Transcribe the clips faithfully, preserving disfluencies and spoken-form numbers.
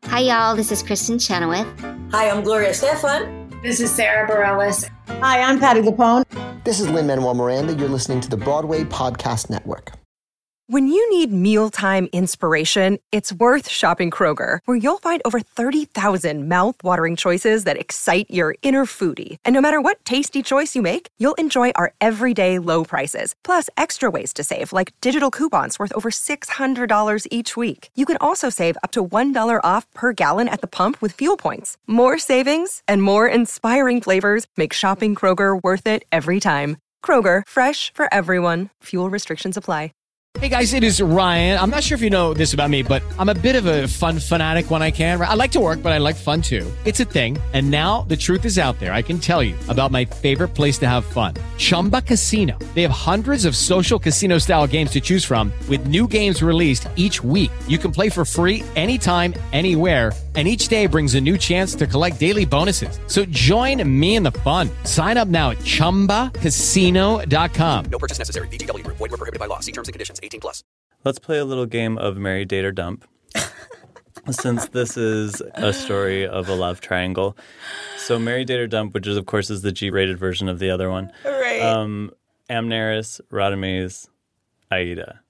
Hi, y'all. This is Kristen Chenoweth. Hi, I'm Gloria Estefan. This is Sarah Bareilles. Hi, I'm Patti LuPone. This is Lin-Manuel Miranda. You're listening to the Broadway Podcast Network. When you need mealtime inspiration, it's worth shopping Kroger, where you'll find over thirty thousand mouth-watering choices that excite your inner foodie. And no matter what tasty choice you make, you'll enjoy our everyday low prices, plus extra ways to save, like digital coupons worth over six hundred dollars each week. You can also save up to one dollar off per gallon at the pump with fuel points. More savings and more inspiring flavors make shopping Kroger worth it every time. Kroger, fresh for everyone. Fuel restrictions apply. Hey guys, it is Ryan. I'm not sure if you know this about me, but I'm a bit of a fun fanatic when I can. I like to work, but I like fun too. It's a thing. And now the truth is out there. I can tell you about my favorite place to have fun. Chumba Casino. They have hundreds of social casino style games to choose from with new games released each week. You can play for free anytime, anywhere. And each day brings a new chance to collect daily bonuses. So join me in the fun. Sign up now at chumba casino dot com. No purchase necessary. V G W. Void where prohibited by law. See terms and conditions. eighteen plus. Let's play a little game of Marry, Date, or Dump. Since this is a story of a love triangle. So Marry, Date, or Dump, which is, of course, is the G-rated version of the other one. Right. Um, Amneris, Radames, Aida.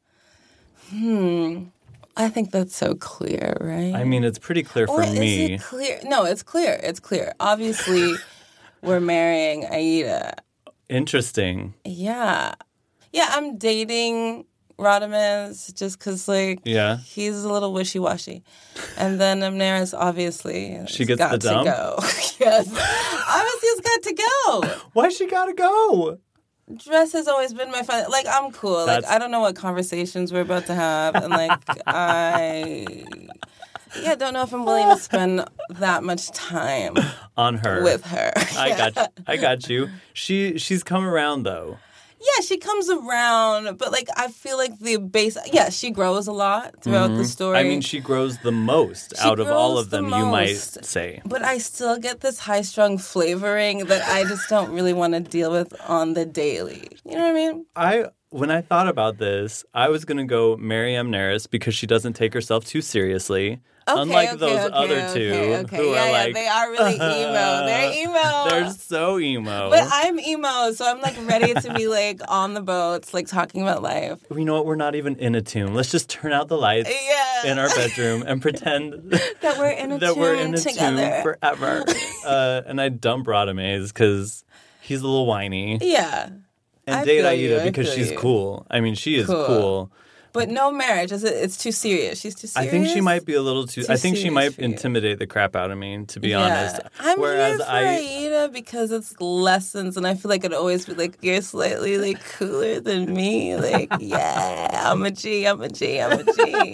Hmm. I think that's so clear, right? I mean, it's pretty clear for or is me. It clear? No, it's clear. It's clear. Obviously, we're marrying Aida. Interesting. Yeah. Yeah, I'm dating Radames just because, like, yeah. he's a little wishy-washy. And then Amneris, obviously, she gets got the dump? to go. Yes. Obviously, it's got to go. Why she gotta go? Dress has always been my fun. Like, I'm cool. That's... Like, I don't know what conversations we're about to have. And, like, I... Yeah, don't know if I'm willing to spend that much time on her. With her. I got you. I got you. She She's come around, though. Yeah, she comes around, but, like, I feel like the base... Yeah, she grows a lot throughout mm-hmm. the story. I mean, she grows the most she out of all of them, the you might say. But I still get this high-strung flavoring that I just don't really want to deal with on the daily. You know what I mean? I... When I thought about this, I was going to go marry Amneris because she doesn't take herself too seriously. Okay, Unlike okay, those okay, other okay, two okay. who yeah, are yeah, like... they are really emo. They're emo. They're so emo. But I'm emo, so I'm like ready to be like on the boats, like talking about life. You know what? We're not even in a tomb. Let's just turn out the lights yeah. in our bedroom and pretend that we're in a that tomb we're in a together. tomb forever. uh, and I dump Radames because he's a little whiny. Yeah. And I date feel Aida you, because she's you. cool. I mean, she is cool. cool. But no marriage. Is it, it's too serious. She's too serious. I think she might be a little too... too I think she might for you. intimidate the crap out of me, to be yeah. honest. I'm Whereas here for I, Aida because it's lessons, and I feel like it'd always be like, you're slightly like cooler than me. Like, yeah, I'm a G, I'm a G, I'm a G.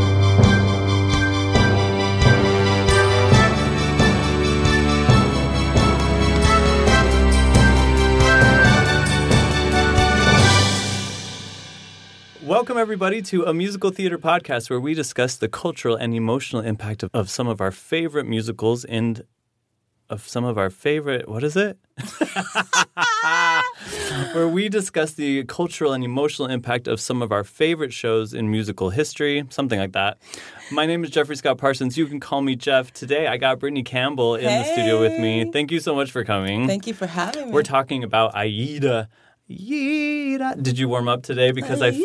Welcome, everybody, to a musical theater podcast where we discuss the cultural and emotional impact of, of some of our favorite musicals and of some of our favorite... What is it? Where we discuss the cultural and emotional impact of some of our favorite shows in musical history, something like that. My name is Jeffrey Scott Parsons. You can call me Jeff. Today, I got Brittany Campbell in hey. the studio with me. Thank you so much for coming. Thank you for having me. We're talking about Aida. Aida. Did you warm up today? Because I...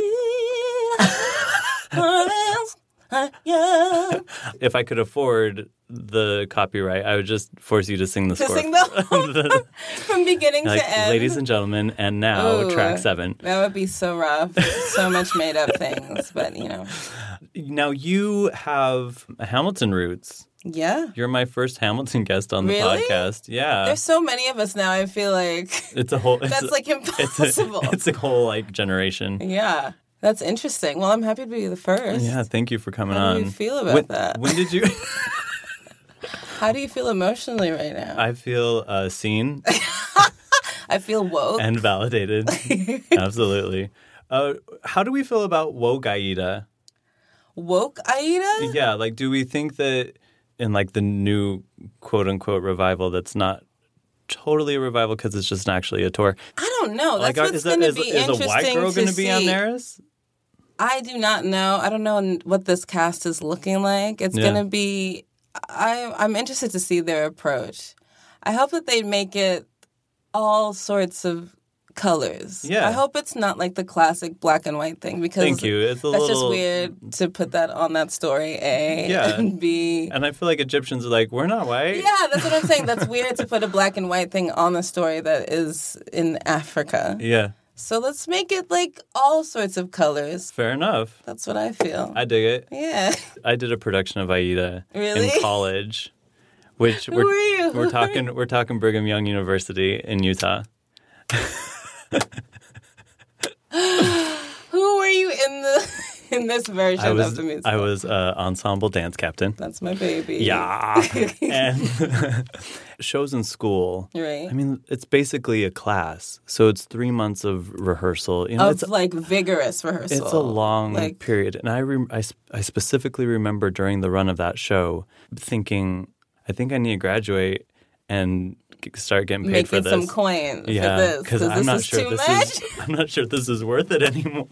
If I could afford the copyright, I would just force you to sing the to score. Sing the from beginning like, to end. Ladies and gentlemen, and now Ooh, track seven. That would be so rough. So much made up things, but you know. Now you have Hamilton roots. Yeah. You're my first Hamilton guest on the really? podcast. Yeah. There's so many of us now, I feel like it's a whole it's that's a, like impossible. It's a, it's a whole like generation. Yeah. That's interesting. Well, I'm happy to be the first. Yeah, thank you for coming How on. How do you feel about when, that? When did you How do you feel emotionally right now? I feel uh, seen. I feel woke. And validated. Absolutely. Uh, how do we feel about woke Aida? Woke Aida? Yeah, like do we think that in like the new quote-unquote revival that's not totally a revival because it's just actually a tour? I don't know. That's like, what's going to be is interesting a white girl going to be on Amneris? I do not know. I don't know what this cast is looking like. It's yeah. going to be I, I'm interested to see their approach. I hope that they make it all sorts of colors. Yeah. I hope it's not like the classic black and white thing because Thank you. It's a that's little... just weird to put that on that story, A, Yeah. and B. And I feel like Egyptians are like, we're not white. Yeah, that's what I'm saying. That's weird to put a black and white thing on a story that is in Africa. Yeah. So let's make it like all sorts of colors. Fair enough. That's what I feel. I dig it. Yeah. I did a production of Aida Really? in college, which Who we're, are you? we're talking we're talking Brigham Young University in Utah. Who were you in the in this version I was of the musical? I was uh, ensemble dance captain. That's my baby. Yeah. And shows in school. Right. I mean, it's basically a class. So it's three months of rehearsal. You know, Of it's like vigorous rehearsal. It's a long like, period. And I, re- I, sp- I specifically remember during the run of that show thinking, I think I need to graduate and g- start getting paid making for this. some coin yeah, for this. because this I'm not is sure too this much. is. I'm not sure this is worth it anymore.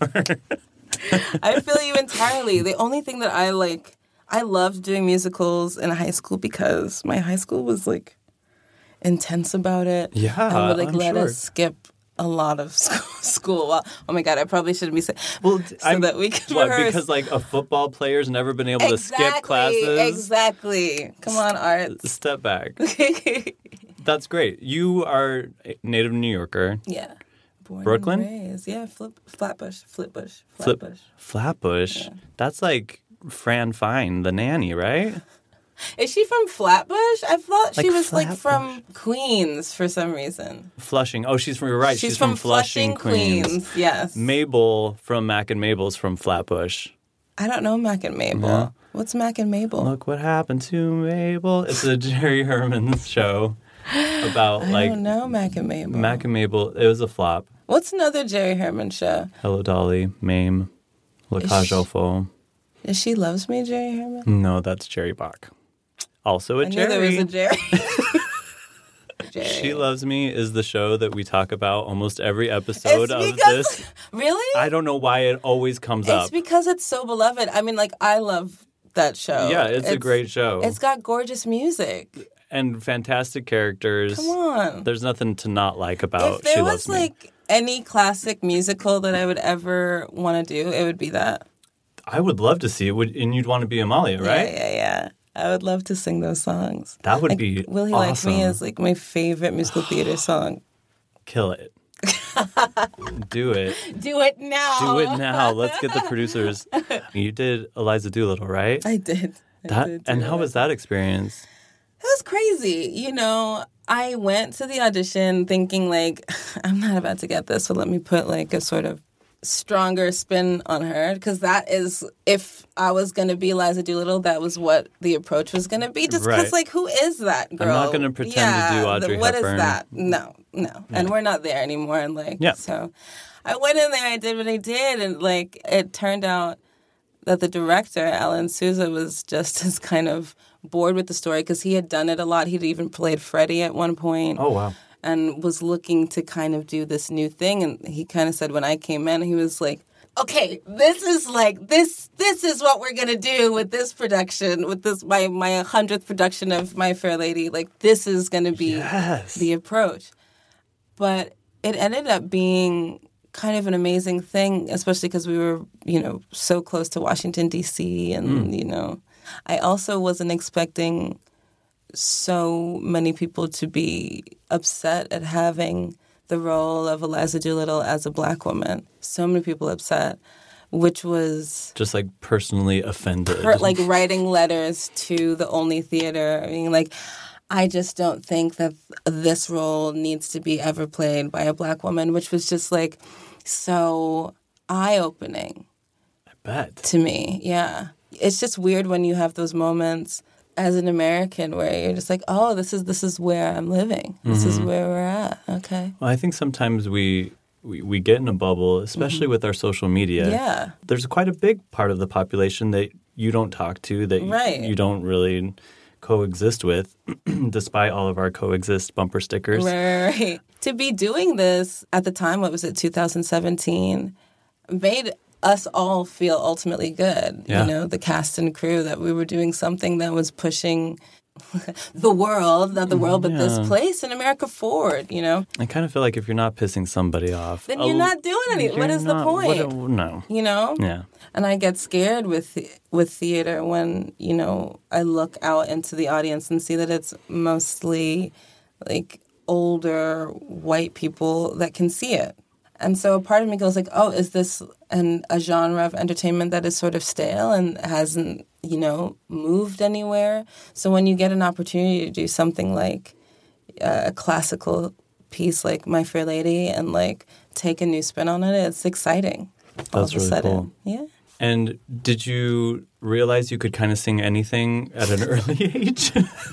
I feel you entirely. The only thing that I like, I loved doing musicals in high school because my high school was like intense about it. Yeah, and would like I'm let sure. us skip a lot of school. school. Well, oh my god, I probably shouldn't be saying. Well, so I'm, that we can what, rehearse. because like a football player's never been able exactly, to skip classes. Exactly. Come on, Art. Step back. That's great. You are a native New Yorker. Yeah. Born Brooklyn? And raised. Yeah, flip, Flatbush, Flipbush, Flip- Flatbush. Flatbush. That's like Fran Fine, the nanny, right? Is she from Flatbush? I thought she Like was like Flatbush. from Queens for some reason. Flushing. Oh, she's from, you're right. She's, She's, from, Flushing, Queens. Yes. Mabel from Mac and Mabel's from Flatbush. I don't know Mac and Mabel. Yeah. What's Mac and Mabel? Look what happened to Mabel. It's a Jerry Herman show about I like don't know Mac and Mabel. Mac and Mabel. It was a flop. What's another Jerry Herman show? Hello Dolly, Mame, La Is Cage she- aux Folles. Is She Loves Me, Jerry Herman? No, that's Jerry Bach. Also a I knew Jerry. there was a Jerry. Jerry. She Loves Me is the show that we talk about almost every episode It's of because, this. Really? I don't know why it always comes It's up. because it's so beloved. I mean, like, I love that show. Yeah, it's, a great show. It's got gorgeous music. and fantastic characters. Come on. There's nothing to not like about If there She was, Loves Me. like, any classic musical that I would ever want to do, it would be that. I would love to see it, would, and you'd want to be Amalia, right? Yeah, yeah, yeah. I would love to sing those songs. That would Like, be Will He awesome. Like Me is like my favorite musical theater song. Kill it. Do it. Do it now. Do it now. Let's get the producers. You did Eliza Doolittle, right? I did. I That did and do how it. was that experience? It was crazy. You know, I went to the audition thinking like, I'm not about to get this, so let me put like a sort of stronger spin on her, because that is, if I was going to be Eliza Doolittle, that was what the approach was going to be. Just because, Right. like, who is that girl? I'm not going to pretend yeah, to do the- Audrey What is Hepburn. that? No, no. And we're not there anymore. And like, Yeah. so I went in there, I did what I did, and like, it turned out that the director, Alan Souza, was just as kind of bored with the story because he had done it a lot. He'd even played Freddie at one point. Oh, wow. And was looking to kind of do this new thing. And he kind of said when I came in, he was like, okay, this is like, this This is what we're going to do with this production, with this, my my hundredth production of My Fair Lady. Like, this is going to be Yes. the approach. But it ended up being kind of an amazing thing, especially because we were, you know, so close to Washington, D C. And, you know, I also wasn't expecting so many people to be upset at having the role of Eliza Doolittle as a black woman. So many people upset, which was Just like personally offended. per, like writing letters to the Only Theater. I mean, like, I just don't think that this role needs to be ever played by a black woman, which was just like so eye-opening I bet. to me. Yeah. It's just weird when you have those moments as an American where you're just like, oh, this is this is where I'm living. This is where we're at. Okay. Well, I think sometimes we, we, we get in a bubble, especially with our social media. Yeah. There's quite a big part of the population that you don't talk to, that Right. you don't really coexist with, despite all of our coexist bumper stickers. Right, right. To be doing this at the time, what was it, two thousand seventeen, made us all feel ultimately good. Yeah. You know, the cast and crew, that we were doing something that was pushing the world, not the world, but this Yeah. place in America forward, you know? I kind of feel like if you're not pissing somebody off, Then a- you're not doing anything. What you're is the not- point? what- no. You know? Yeah. And I get scared with with theater when, you know, I look out into the audience and see that it's mostly like older white people that can see it. And so a part of me goes like, oh, is this an, a genre of entertainment that is sort of stale and hasn't, you know, moved anywhere? So when you get an opportunity to do something like uh, a classical piece like My Fair Lady and like take a new spin on it, it's exciting. All That's of a really sudden. cool. Yeah. And did you realize you could kind of sing anything at an early age?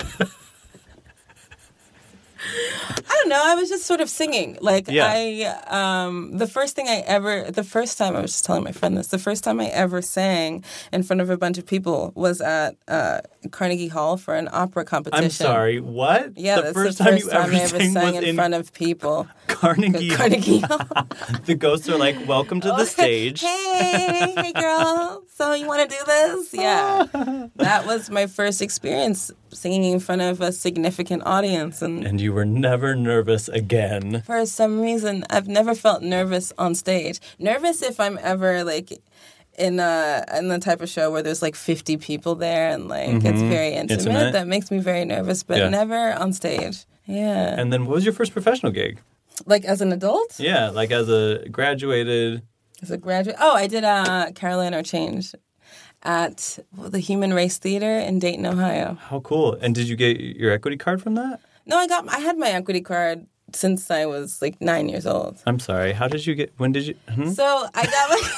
I don't know. I was just sort of singing. Like Yeah. I, um, the first thing I ever, the first time I was just telling my friend this, the first time I ever sang in front of a bunch of people was at uh, Carnegie Hall for an opera competition. I'm sorry, what? Yeah, the that's first the time first you time ever I ever sang sang was in front of people. Carnegie. Carnegie Hall. The ghosts are like, welcome to the stage. Hey, hey, girl. So you want to do this? Yeah. That was my first experience singing in front of a significant audience. And And you were never nervous again. for some reason, I've never felt nervous on stage. Nervous if I'm ever like in a in the type of show where there's like fifty people there and like it's very intimate. Intimate. That makes me very nervous, but Yeah. never on stage. Yeah. And then what was your first professional gig? Like as an adult, Yeah, like as a graduated. as a graduate. Oh, I did uh, Caroline or Change at well, the Human Race Theater in Dayton, Ohio. How cool. And did you get your equity card from that? No, I got I had my equity card since I was like nine years old. I'm sorry. How did you get, when did you, hmm? So I got my.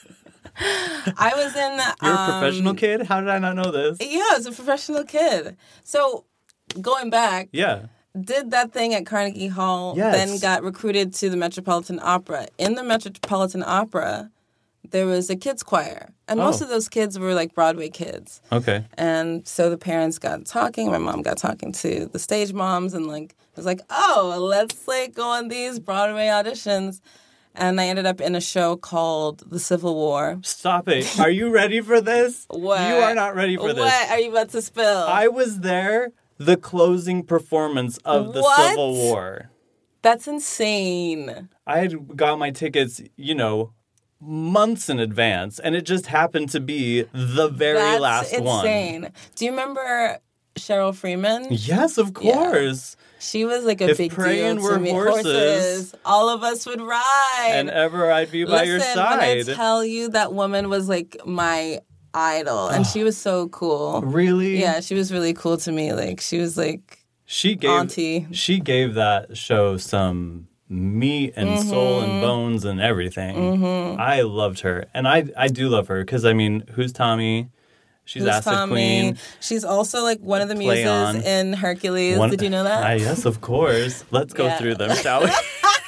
I was in. You're a um, professional kid? How did I not know this? Yeah, I was a professional kid. So going back, Yeah. did that thing at Carnegie Hall, Yes. then got recruited to the Metropolitan Opera. In the Metropolitan Opera, there was a kids choir. And most Oh. of those kids were like Broadway kids. Okay. And so the parents got talking. My mom got talking to the stage moms and like was like, oh, let's like go on these Broadway auditions. And I ended up in a show called The Civil War. Stop it. Are you ready for this? What? You are not ready for this. What are you about to spill? I was there, the closing performance of the What? Civil War. That's insane. I had got my tickets, you know, months in advance, and it just happened to be the very That's last insane. one. Do you remember Cheryl Freeman? Yes, of course. She was like a If big praying deal were to me. horses, all of us would ride. And ever I'd be by Listen, your when I side. tell you that woman was like my idol, and she was so cool. Really? Yeah, she was really cool to me. Like she was like She gave auntie. She gave that show some meat and Mm-hmm. soul and bones and everything. I loved her, and I I do love her because I mean, who's Tommy? She's Who's Acid Tommy? Queen. She's also like one of the Play muses on. in Hercules. One- Did you know that? Ah, yes, of course. Let's go Yeah. through them, shall we?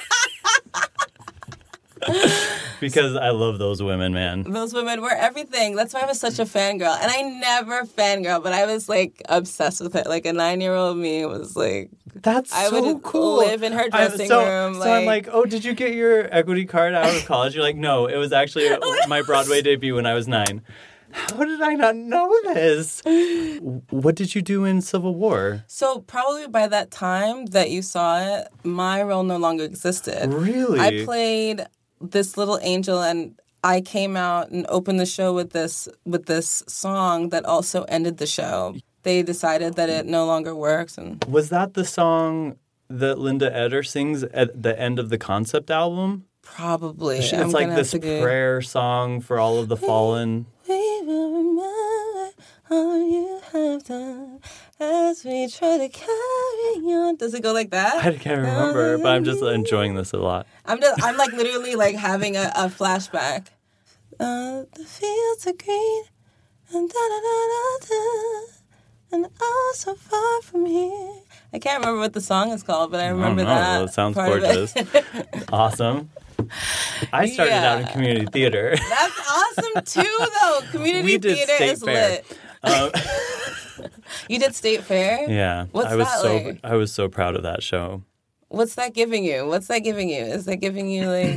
Because I love those women, man. Those women were everything. That's why I was such a fangirl. And I never fangirl, but I was like obsessed with it. Like a nine-year-old me was like, That's I so would cool. live in her I- dressing so, room, So I'm like- like, oh, did you get your equity card out of college? You're like, no, it was actually my Broadway debut when I was nine. How did I not know this? What did you do in Civil War? so probably by that time that you saw it, my role no longer existed. Really? I played this little angel, and I came out and opened the show with this with this song that also ended the show. They decided that it no longer works, and Was that the song that Linda Eder sings at the end of the concept album? probably It's I'm like gonna this have to go, prayer song for all of the fallen. We will remember all you have done as we try to carry on. Does it go like that? I can't remember, but I'm just enjoying this a lot. I'm just, I'm like literally like having a, a flashback. Uh, the fields are green, and da da da da da, and oh, so far from here. I can't remember what the song is called, but I remember I don't know. that. Well, it sounds part of it. gorgeous. Awesome. I started out in Yeah. community theater. That's awesome too, though. Community We did theater state is fair. lit. Um, You did state fair? yeah, What's I was that so like? I was so proud of that show. What's that giving you? What's that giving you? Is that giving you like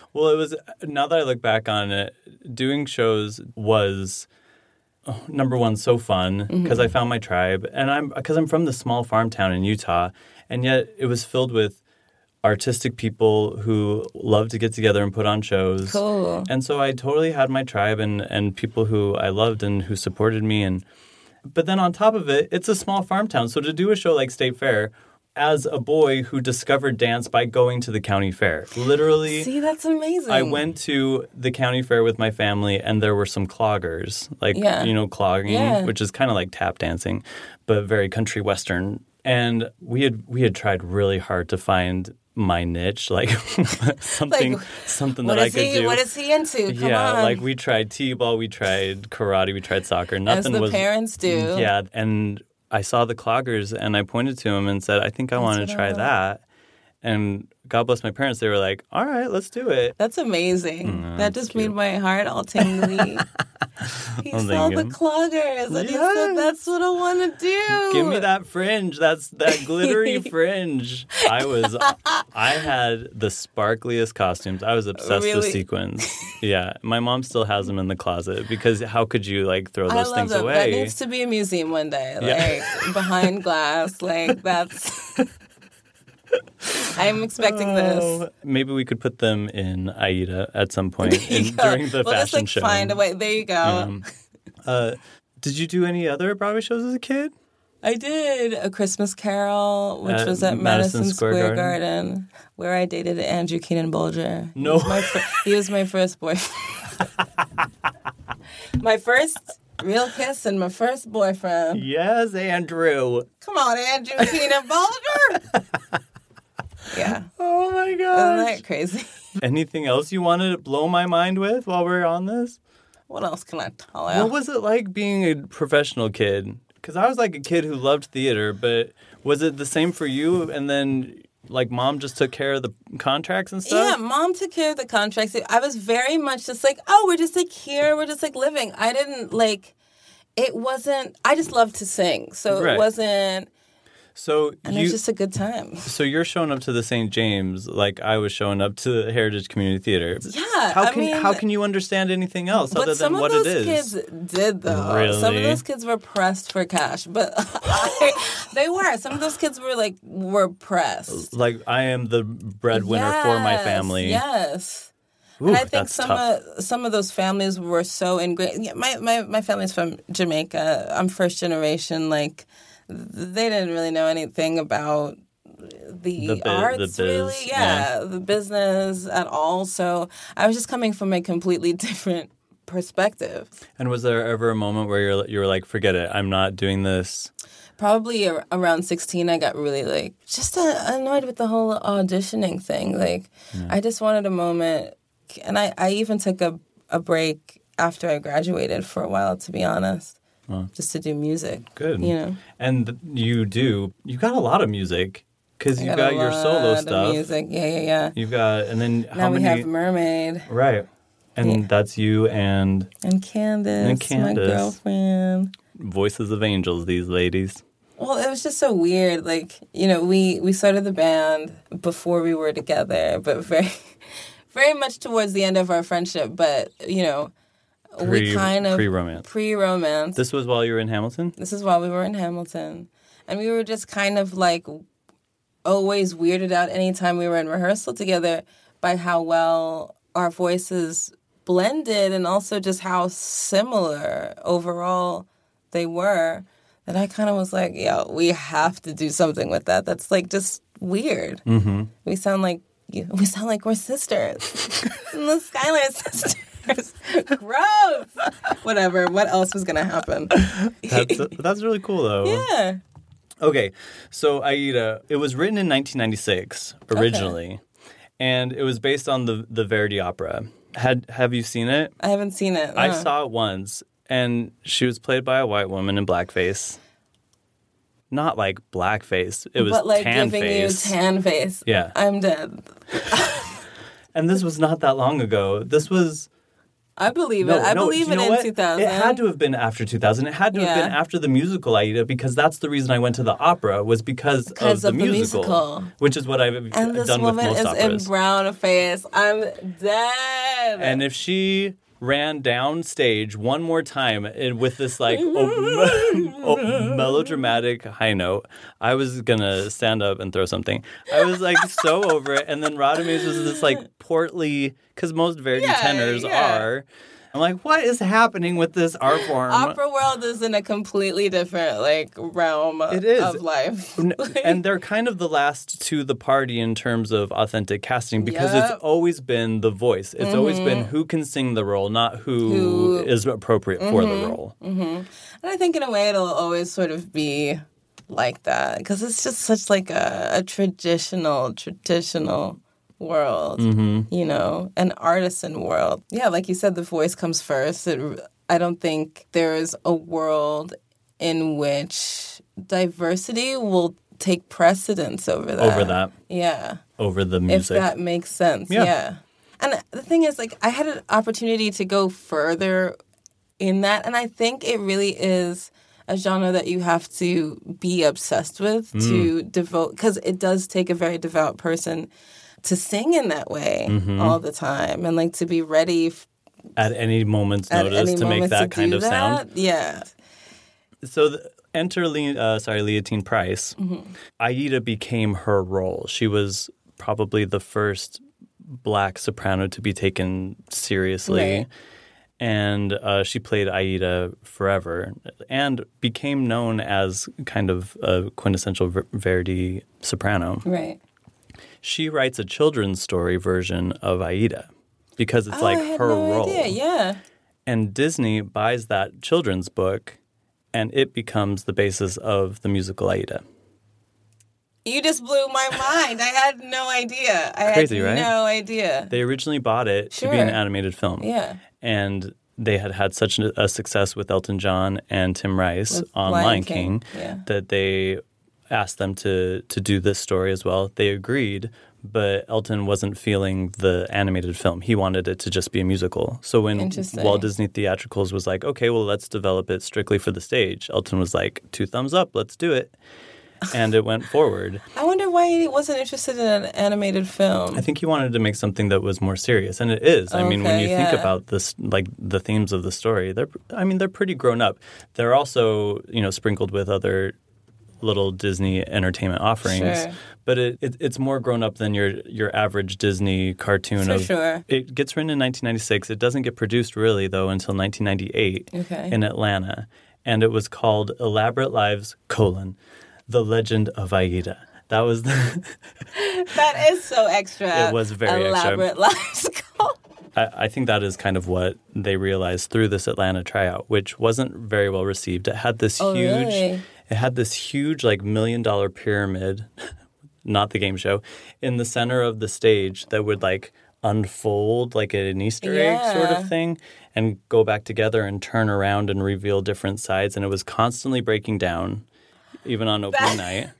Well, it was, now that I look back on it, doing shows was, oh, number one, so fun because mm-hmm. I found my tribe. And I'm, because I'm from the small farm town in Utah, and yet it was filled with artistic people who love to get together and put on shows. Cool. And so I totally had my tribe and, and people who I loved and who supported me. And but then on top of it, it's a small farm town. So to do a show like State Fair, as a boy who discovered dance by going to the county fair, literally. See, that's amazing. I went to the county fair with my family, and there were some cloggers, like, yeah. you know, clogging, yeah. which is kind of like tap dancing, but very country western. And we had we had tried really hard to find my niche, like something like, something that I could he, do. What is he into? Come yeah, on. like we tried t-ball, we tried karate, we tried soccer. Nothing As the was, parents do. Yeah, and I saw the cloggers and I pointed to him and said, I think I That's want to try that. And God bless my parents, they were like, all right, let's do it. That's amazing. Mm, that just made my heart all tingly. He Oh, saw thank the you. cloggers and he Yes. said, that's what I want to do. Give me that fringe. That's that glittery fringe. I was, I had the sparkliest costumes. I was obsessed with Really? sequins. Yeah. My mom still has them in the closet because how could you like throw I those love things them. away? That needs to be a museum one day. Like, Yeah. behind glass. Like, that's... I'm expecting this. Oh, maybe we could put them in Aida at some point in, You go. during the we'll fashion just, like, show. find a way. There you go. Um, uh, did you do any other Broadway shows as a kid? I did A Christmas Carol, which At was at Madison Madison, Square Square, Garden? Garden. where I dated Andrew Keenan Bolger. No. He was my, fir- he was my first boyfriend. My first real kiss and my first boyfriend. Yes, Andrew. Come on, Andrew Keenan Bolger. Yeah. Oh my Isn't gosh. that crazy? Anything else you wanted to blow my mind with while we're on this? What else can I tell you? What was it like being a professional kid? Because I was like a kid who loved theater, but was it the same for you? And then, like, mom just took care of the contracts and Yeah, stuff? mom took care of the contracts. I was very much just like, oh, we're just like here. We're just like living. I didn't like, it wasn't, I just loved to sing. So Right. it wasn't, So and you, it was just a good time. so you're showing up to the Saint James like I was showing up to the Heritage Community Theater. Yeah, How I can mean, how can you understand anything else but other some than of what those it is? kids did though. Really? Some of those kids were pressed for cash, but I, they were. Some of those kids were like were pressed. Like I am the breadwinner for my Yes, famy. Yes. Ooh, and I think that's some tough. of some of those families were so ingrained. Yeah, my, my my family's from Jamaica. I'm first generation. Like they didn't really know anything about the, The bi- arts, the biz, really. Yeah, yeah. the business at all. So I was just coming from a completely different perspective. And was there ever a moment where you're you were like, forget it, I'm not doing this? Probably ar- around sixteen, I got really like just uh, annoyed with the whole auditioning thing. Like, I just wanted a moment, and I, I even took a a break after I graduated for a while, to be honest, just to do music. Good. You know, And you do. You got a lot of music because I you've got got a your solo lot of stuff. music. Yeah, yeah, yeah. You've got, and then Now how we many? have Mermaid Right. And Yeah. that's you and and Candace, And Candace. my girlfriend. Voices of Angels. These ladies. Well, it was just so weird. Like, you know, we, we started the band before we were together, but very, very much towards the end of our friendship. But, you know, Pre, we kind of... pre-romance. Pre-romance. This was while you were in Hamilton? This is while we were in Hamilton. And we were just kind of like always weirded out anytime we were in rehearsal together by how well our voices blended and also just how similar overall they were. And I kind of was like, yo, we have to do something with that. That's like just weird. Mm-hmm. We sound like we sound like we're sisters. And the Schuyler sisters. Gross. Whatever. What else was gonna happen? That's, that's really cool, though. Yeah. Okay, so Aida, it was written in nineteen ninety-six originally, okay. And it was based on the the Verdi opera. Had Have you seen it? I haven't seen it. No. I saw it once, and she was played by a white woman in blackface. Not like blackface, it was but like tan giving face. you tan face. Yeah, I'm dead. And this was not that long ago. This was I believe No, it. I no, believe you it know in what? two thousand. It had to have been after two thousand. It had to have Yeah. been after the musical Aida, because that's the reason I went to the opera, was because, Because of, the, of the musical, musical. which is what I've And this done with woman most is operas. in brown face. I'm dead. And if she ran down stage one more time and with this like oh, oh, melodramatic high note, I was gonna stand up and throw something. I was like so over it. And then Radames was this like portly, because most Verdi Yeah, tenors yeah. are. I'm like, what is happening with this art form? Opera world is in a completely different like realm It is. of life. And they're kind of the last to the party in terms of authentic casting, because Yep. it's always been the voice. It's always been who can sing the role, not who, Who- is appropriate for the role. And I think in a way it'll always sort of be like that because it's just such like a, a traditional, traditional world, Mm-hmm. you know, an artisan world. Yeah, like you said, the voice comes first. It, I don't think there is a world in which diversity will take precedence over that. Over that. Yeah. Over the If music. that makes sense. Yeah. Yeah. And the thing is, like, I had an opportunity to go further in that. And I think it really is a genre that you have to be obsessed with Mm. to devote, because it does take a very devout person to sing in that way Mm-hmm. all the time and, like, to be ready f- At any moment's at notice any to make moments that to kind do of that. sound. Yeah. So the, enter Le, uh, sorry, Leontine Price. Mm-hmm. Aida became her role. She was probably the first black soprano to be taken seriously. Right. And uh, she played Aida forever and became known as kind of a quintessential Ver- Verdi soprano. Right. She writes a children's story version of Aida because it's Oh, like I had her no role. idea. Yeah. And Disney buys that children's book, and it becomes the basis of the musical Aida. You just blew my mind. I had no idea. I Crazy, had right? no idea. They originally bought it to be an Sure. animated film. Yeah. And they had had such a success with Elton John and Tim Rice With on Lion Lion King, King, yeah. that they asked them to to do this story as well. They agreed, but Elton wasn't feeling the animated film. He wanted it to just be a musical. So when Interesting. Walt Disney Theatricals was like, okay, well, let's develop it strictly for the stage, Elton was like, two thumbs up, let's do it. And it went forward. I wonder why he wasn't interested in an animated film. I think he wanted to make something that was more serious, and it is. I mean, when Okay, you yeah. think about this, like the themes of the story, they're, I mean, they're pretty grown up. They're also, you know, sprinkled with other little Disney entertainment offerings, Sure. but it, it it's more grown up than your your average Disney cartoon. For of, sure. It gets written in nineteen ninety-six. It doesn't get produced really though until nineteen ninety-eight Okay. in Atlanta, and it was called Elaborate Lives: colon, The Legend of Aida. That was the That is so extra. It was very extra. elaborate lives. I, I think that is kind of what they realized through this Atlanta tryout, which wasn't very well received. It had this Oh, huge, really? it had this huge like million dollar pyramid, not the game show, in the center of the stage that would like unfold like an Easter egg sort Yeah. of thing and go back together and turn around and reveal different sides. And it was constantly breaking down, even on opening night.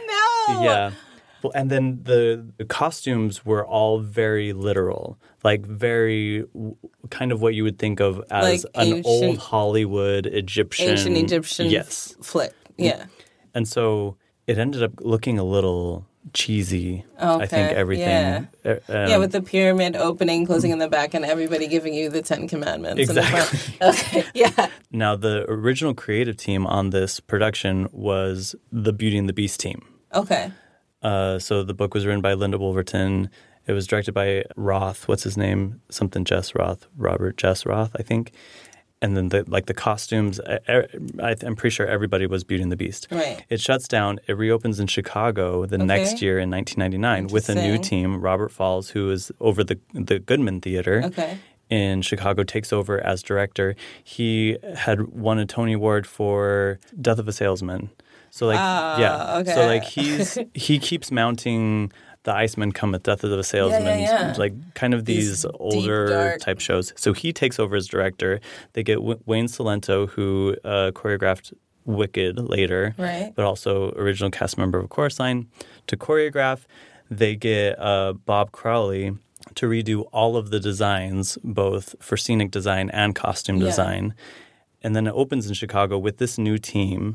No. Yeah. Well, and then the, the costumes were all very literal, like very w- kind of what you would think of as Like an ancient- old Hollywood Egyptian. Ancient Egyptian Yes. f- flip. Yeah. And so it ended up looking a little cheesy, I Okay, think, everything. yeah. Uh, um, Yeah, with the pyramid opening, closing in the back, and everybody giving you the Ten Commandments. in the Exactly. front. Okay, yeah. Now, the original creative team on this production was the Beauty and the Beast team. Okay. Uh, so the book was written by Linda Wolverton. It was directed by Roth. What's his name? Something Jess Roth. Robert Jess Roth, I think. And then the like the costumes. I, I, I'm pretty sure everybody was Beauty and the Beast. Right. It shuts down. It reopens in Chicago the Okay. next year in nineteen ninety-nine with a new Interesting. team. Robert Falls, who is over the the Goodman Theater. Okay. In Chicago, takes over as director. He had won a Tony Award for Death of a Salesman. So like Ah, yeah, okay. so like he's he keeps mounting The Iceman Cometh, Death of a Salesman, Yeah, yeah, yeah. like kind of these, These deep, older dark- type shows. So he takes over as director. They get w- Wayne Salento, who uh, choreographed Wicked later, Right. but also original cast member of Chorus Line, to choreograph. They get uh, Bob Crowley, to redo all of the designs, both for scenic design and costume Yeah. design. And then it opens in Chicago with this new team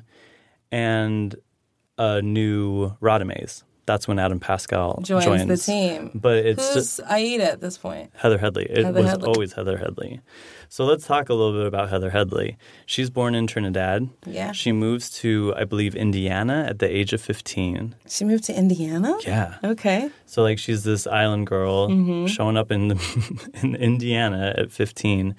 and a new Radames. That's when Adam Pascal Joins, joins, the team. But it's Who's just Aida at this point? Heather Headley. It Heather was Headley. always Heather Headley. So let's talk a little bit about Heather Headley. She's born in Trinidad. Yeah. She moves to, I believe, Indiana at the age of fifteen. She moved to Indiana? Yeah. Okay. So like she's this island girl Mm-hmm. showing up in the, in Indiana at fifteen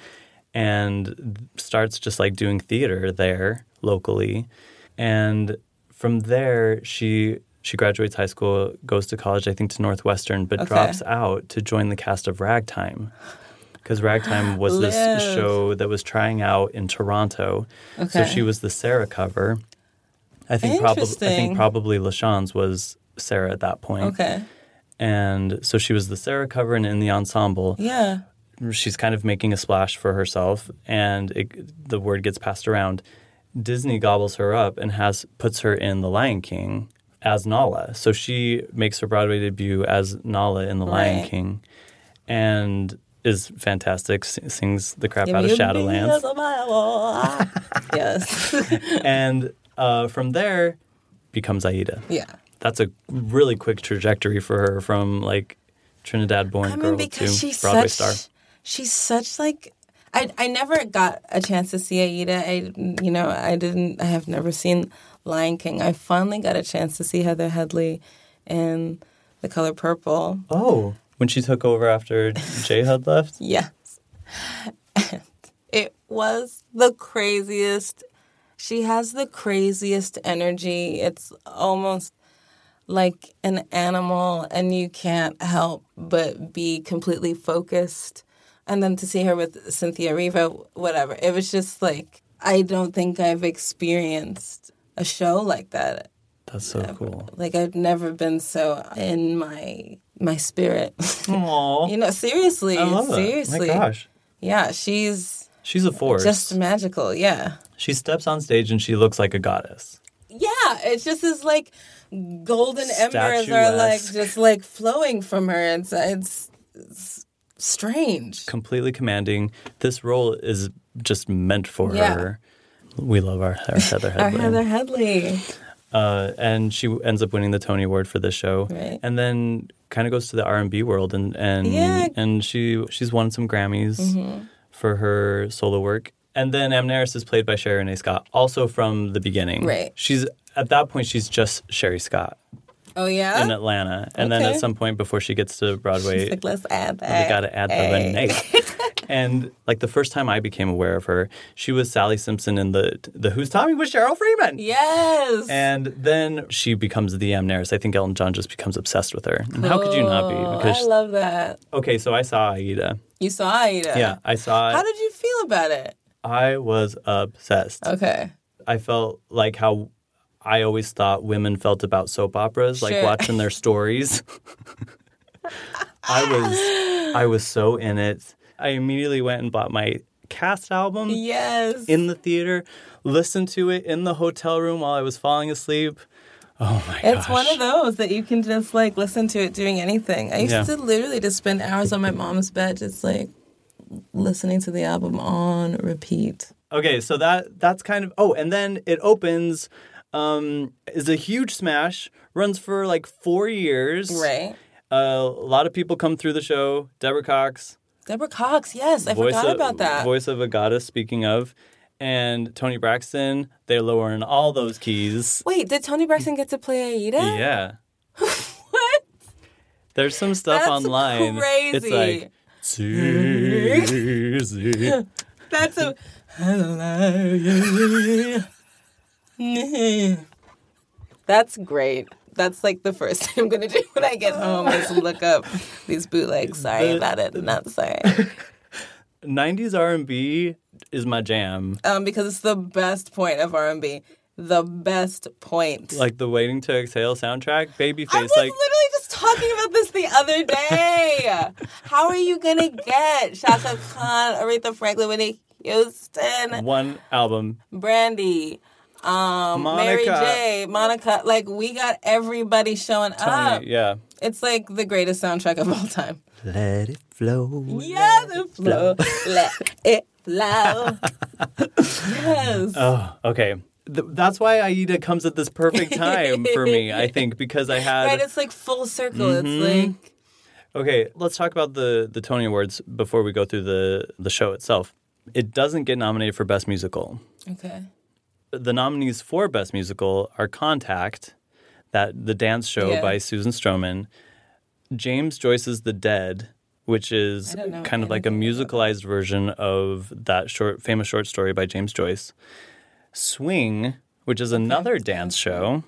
and starts just like doing theater there locally. And from there she she graduates high school, goes to college, I think to Northwestern, but Okay. drops out to join the cast of Ragtime. Because Ragtime was this Liv. show that was trying out in Toronto. So Okay. she was the Sarah cover. I think probably I Interesting. think probably LaShawne's was Sarah at that point. Okay. And so she was the Sarah cover and in the ensemble. Yeah. She's kind of making a splash for herself, and it, the word gets passed around. Disney gobbles her up and has puts her in The Lion King as Nala. So she makes her Broadway debut as Nala in The Lion Right. King and is fantastic, s- sings the crap Give out of me a Shadowlands. piece of my wall. Yes. And uh, from there becomes Aida. Yeah. That's a really quick trajectory for her from like Trinidad-born I girl mean, because to she's Broadway such, star. she's such like, I I never got a chance to see Aida. I you know I didn't. I have never seen Lion King. I finally got a chance to see Heather Headley in The Color Purple. Oh, when she took over after J Hud left? Yes, and it was the craziest. She has the craziest energy. It's almost like an animal, and you can't help but be completely focused. And then to see her with Cynthia Riva, whatever, it was just like, I don't think I've experienced a show like that. That's so cool. Like, I've never been so in my my spirit. Aww. You know, seriously, I love seriously. it. My gosh. Yeah, she's She's a force. just magical, yeah. She steps on stage and she looks like a goddess. Yeah, it's just this like golden embers are like Statuesque. just like flowing from her. It's it's, it's strange. Completely commanding. This role is just meant for Yeah. her. We love our, our Heather Our Headley. Heather Headley. Uh, and she ends up winning the Tony Award for this show. Right. And then kind of goes to the R and B world and and Yeah. and she she's won some Grammys Mm-hmm. for her solo work. And then Amneris is played by Sherry Renee Scott, also from the beginning. Right. She's at that point she's just Sherry Scott Oh yeah. in Atlanta, and then Okay. at some point before she gets to Broadway, She's like, let's add we that. got to add the A. Renee. And like the first time I became aware of her, she was Sally Simpson in the the Who's Tommy with Cheryl Freeman. Yes. And then she becomes the Amneris. I think Elton John just becomes obsessed with her. And how could you not be? Oh, Because I love that. okay, so I saw Aida. You saw Aida. Yeah, I saw it. How did you feel about it? I was obsessed. Okay. I felt like how I always thought women felt about soap operas, like Sure. watching their stories. I was I was so in it. I immediately went and bought my cast album Yes. in the theater, listened to it in the hotel room while I was falling asleep. Oh my gosh. It's one of those that you can just like listen to it doing anything. I used Yeah. to literally just spend hours on my mom's bed just like listening to the album on repeat. Okay, so that that's kind of oh, and then it opens, um, is a huge smash, runs for like four years. Right. Uh, a lot of people come through the show. Deborah Cox, Deborah Cox, yes, I forgot of, about that. voice of a goddess. Speaking of, and Tony Braxton, they're lowering all those keys. Wait, did Tony Braxton get to play Aida? Yeah, What? there's some stuff That's online. crazy. It's like Susie. That's a. That's great. That's like the first thing I'm gonna do when I get home is look up these bootlegs. Sorry The- about it. Not sorry. nineties R and B is my jam. Um, because it's the best point of R and B. The best point. Like the Waiting to Exhale soundtrack, Babyface. I was like literally just talking about this the other day. How are you gonna get Shaka Khan, Aretha Franklin, Whitney Houston, one album. Brandy? um, Monica. Mary J, Monica. Like, we got everybody showing Tony, up. yeah. It's like the greatest soundtrack of all time. Let it flow. Yeah, the flow. Let it flow. Yes. Oh, okay. Th- that's why Aida comes at this perfect time for me, I think, because I had... Right, it's like full circle. Mm-hmm. It's like... Okay, let's talk about the, the Tony Awards before we go through the, the show itself. It doesn't get nominated for Best Musical. Okay. The nominees for Best Musical are Contact, that the dance show Yeah. by Susan Stroman, James Joyce's The Dead, which is I don't know kind of like a anything about musicalized version of that short famous short story by James Joyce, Swing, which is another dance show,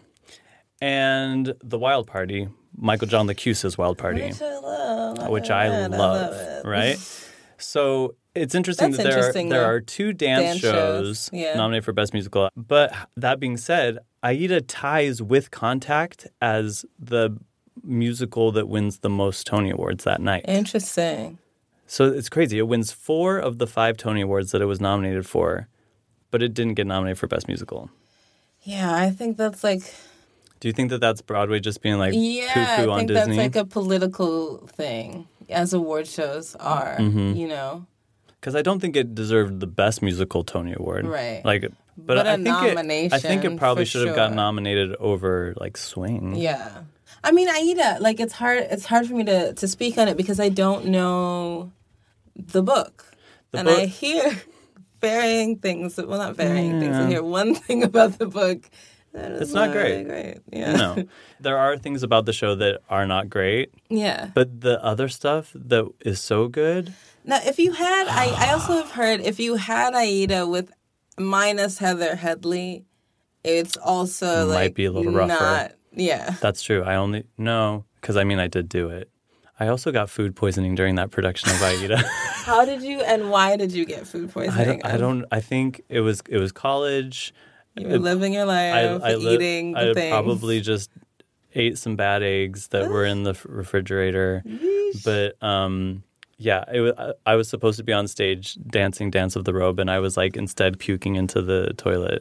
and The Wild Party, Michael John LaCusa's Wild Party, Which I love. which I I love, love it. right? So it's interesting That's that there interesting, are, there though. are two dance, Dance shows, shows, yeah. nominated for Best Musical. But that being said, Aida ties with Contact as the musical that wins the most Tony Awards that night. Interesting. So it's crazy. It wins four of the five Tony Awards that it was nominated for, but it didn't get nominated for Best Musical. Yeah, I think that's like... Do you think that that's Broadway just being like Yeah, poo-poo I on think Disney? that's like a political thing, as award shows are, Mm-hmm. you know? Because I don't think it deserved the Best Musical Tony Award. Right. Like, but, But a I think it, I think it nomination, probably for should have gotten sure. nominated over like Swing. Yeah. I mean, Aida, like, it's hard It's hard for me to, to speak on it because I don't know the book. The and book- I hear varying things. Well, not varying things. I hear one thing about the book. That is It's not really great. great. Yeah. No, there are things about the show that are not great, Yeah. but the other stuff that is so good. Now, if you had, I, I also have heard, if you had Aida with minus Heather Headley, it's also Might like be a little rougher. Not, yeah. That's true. I only no, because I mean I did do it. I also got food poisoning during that production of Aida. How did you and why did you get food I poisoning? don't, I don't. I think it was it was college. You were living your life, I, I li- eating the I things. probably just ate some bad eggs that were in the f- refrigerator. But um, yeah, it was, I, I was supposed to be on stage dancing Dance of the Robe, and I was like instead puking into the toilet.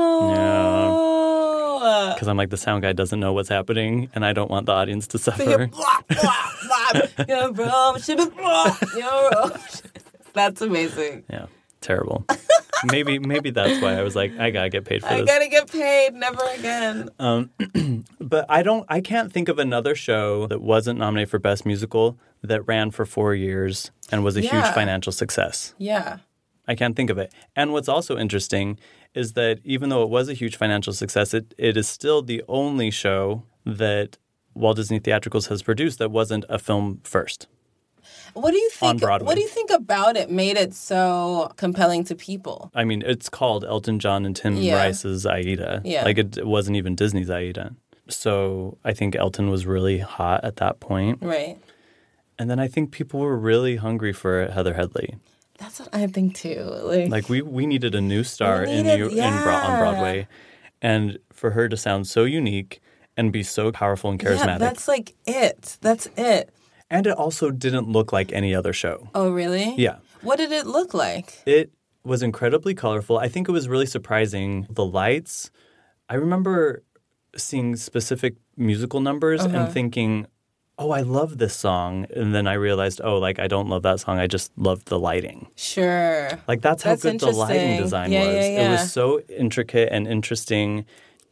No. Because I'm like, the sound guy doesn't know what's happening, and I don't want the audience to So suffer. you're blah, blah, blah. You're blah, blah, blah. You're blah. That's amazing. Yeah, terrible. maybe maybe that's why I was like, I gotta get paid for I this. gotta get paid. Never again. Um, but I don't. I can't think of another show that wasn't nominated for Best Musical that ran for four years and was a Yeah. huge financial success. Yeah. I can't think of it. And what's also interesting is that even though it was a huge financial success, it, it is still the only show that Walt Disney Theatricals has produced that wasn't a film first. What do you On think? Broadway. What do you think about it made it so compelling to people? I mean, it's called Elton John and Tim Yeah. Rice's Aida. Yeah. Like it, it wasn't even Disney's Aida. So I think Elton was really hot at that point. Right. And then I think people were really hungry for Heather Headley. That's what I think too. Like, Like we, we needed a new star We in needed- New, in Bro- on yeah. Broadway, and for her to sound so unique and be so powerful and charismatic. yeah, that's like it. That's it. And it also didn't look like any other show. Oh, really? Yeah. What did it look like? It was incredibly colorful. I think it was really surprising. The lights. I remember seeing specific musical numbers Uh-huh. and thinking, oh, I love this song. And then I realized, oh, like, I don't love that song. I just loved the lighting. Sure. Like, that's how That's good the lighting interesting. design Yeah, was. yeah, It yeah. was so intricate and interesting.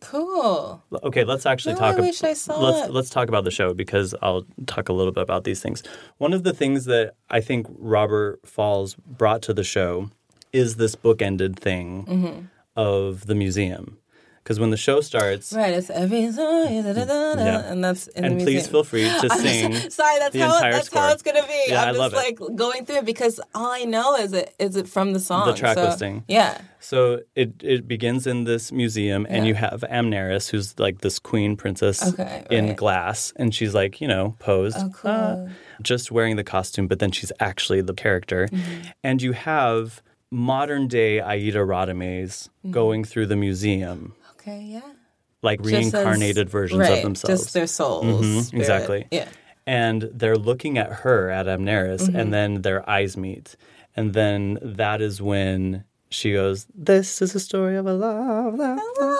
Cool. Okay, let's actually No, talk. I wish I saw let's it. let's talk about the show because I'll talk a little bit about these things. One of the things that I think Robert Falls brought to the show is this bookended thing Mm-hmm. of the museum. Because when the show starts, Right. It's every song, da, da, da, da, Yeah. and that's in and the please museum. feel free to I'm sing. so- sorry, that's the how entire that's score. how it's gonna be. Yeah, I'm I just love it. like going through it because all I know is it is it from the song. The track so, listing. Yeah. So it, it begins in this museum, and Yeah. you have Amneris, who's like this queen princess Okay, in right. glass, and she's like, you know, posed, Oh, cool. uh, just wearing the costume, but then she's actually the character. Mm-hmm. And you have modern day Aida Radames Mm-hmm. going through the museum, Okay. Yeah. like Just as- reincarnated versions right, of themselves. Just their souls. Mhm, spirit. exactly. Yeah. And they're looking at her, at Amneris, Mm-hmm. and then their eyes meet. And then that is when she goes, "This is a story of a love that..."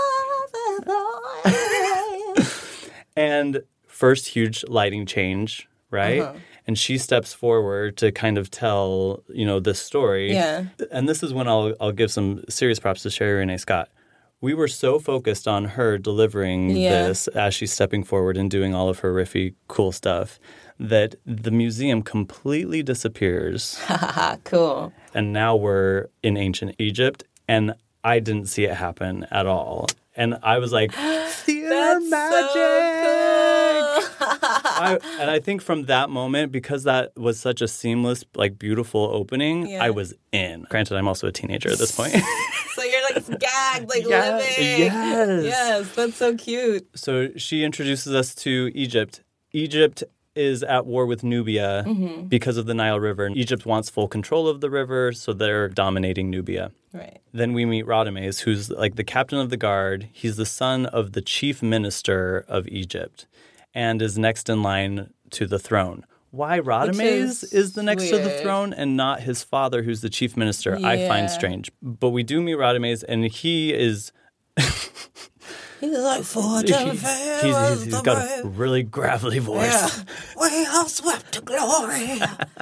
And first huge lighting change, right? Uh-huh. And she steps forward to kind of tell, you know, this story. Yeah. And this is when I'll I'll give some serious props to Sherry Renee Scott. We were so focused on her delivering yeah. this as she's stepping forward and doing all of her riffy, cool stuff that the museum completely disappears. Cool. And now we're in ancient Egypt, and I didn't see it happen at all. And I was like, theater That's magic! So cool. I, and I think from that moment, because that was such a seamless, like, beautiful opening, yeah. I was in. Granted, I'm also a teenager at this point. So you're like gagged, like yes, living. Yes. Yes, that's so cute. So she introduces us to Egypt. Egypt is at war with Nubia mm-hmm. because of the Nile River. And Egypt wants full control of the river, so they're dominating Nubia. Right. Then we meet Radames, who's like the captain of the guard. He's the son of the chief minister of Egypt and is next in line to the throne. Why Radames is, is the next weird. to the throne and not his father, who's the chief minister, yeah. I find strange. But we do meet Radames, and he is... He's like fortune he's, he's, he's, he's got a really gravelly voice. Yeah. We are swept to glory.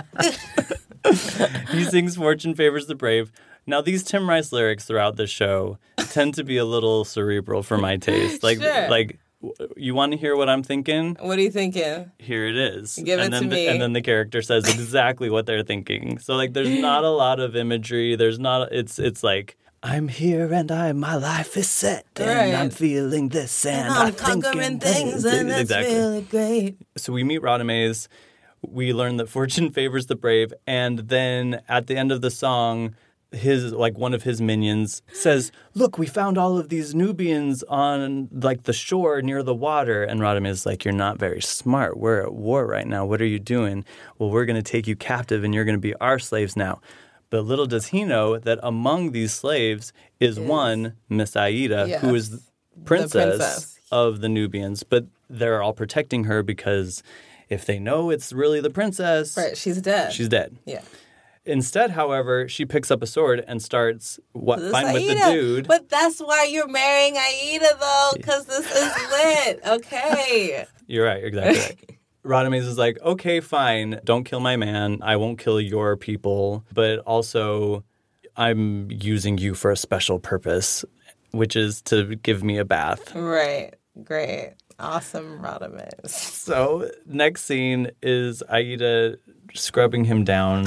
He sings "Fortune Favors the Brave." Now, these Tim Rice lyrics throughout the show tend to be a little cerebral for my taste. Like, sure. like you want to hear what I'm thinking? What are you thinking? Here it is. Give and it then to the, me. And then the character says exactly what they're thinking. So, like, there's not a lot of imagery. There's not. It's it's like, I'm here and I my life is set and right. I'm feeling this and, and I'm, I'm conquering things this. and that's exactly. really great. So we meet Radames. We learn that fortune favors the brave, and then at the end of the song, his like one of his minions says, "Look, we found all of these Nubians on like the shore near the water." And Radames is like, "You're not very smart. We're at war right now. What are you doing?" "Well, we're going to take you captive, and you're going to be our slaves now." But little does he know that among these slaves is, is one Miss Aida, yes. who is the princess, the princess of the Nubians. But they're all protecting her because if they know it's really the princess... Right, she's dead. She's dead. Yeah. Instead, however, she picks up a sword and starts what fighting with the dude. But that's why you're marrying Aida, though, because this is lit. Okay. You're right. Exactly right. Radames is like, okay, fine. Don't kill my man. I won't kill your people. But also, I'm using you for a special purpose, which is to give me a bath. Right. Great. Awesome, Radames. So, next scene is Aida scrubbing him down.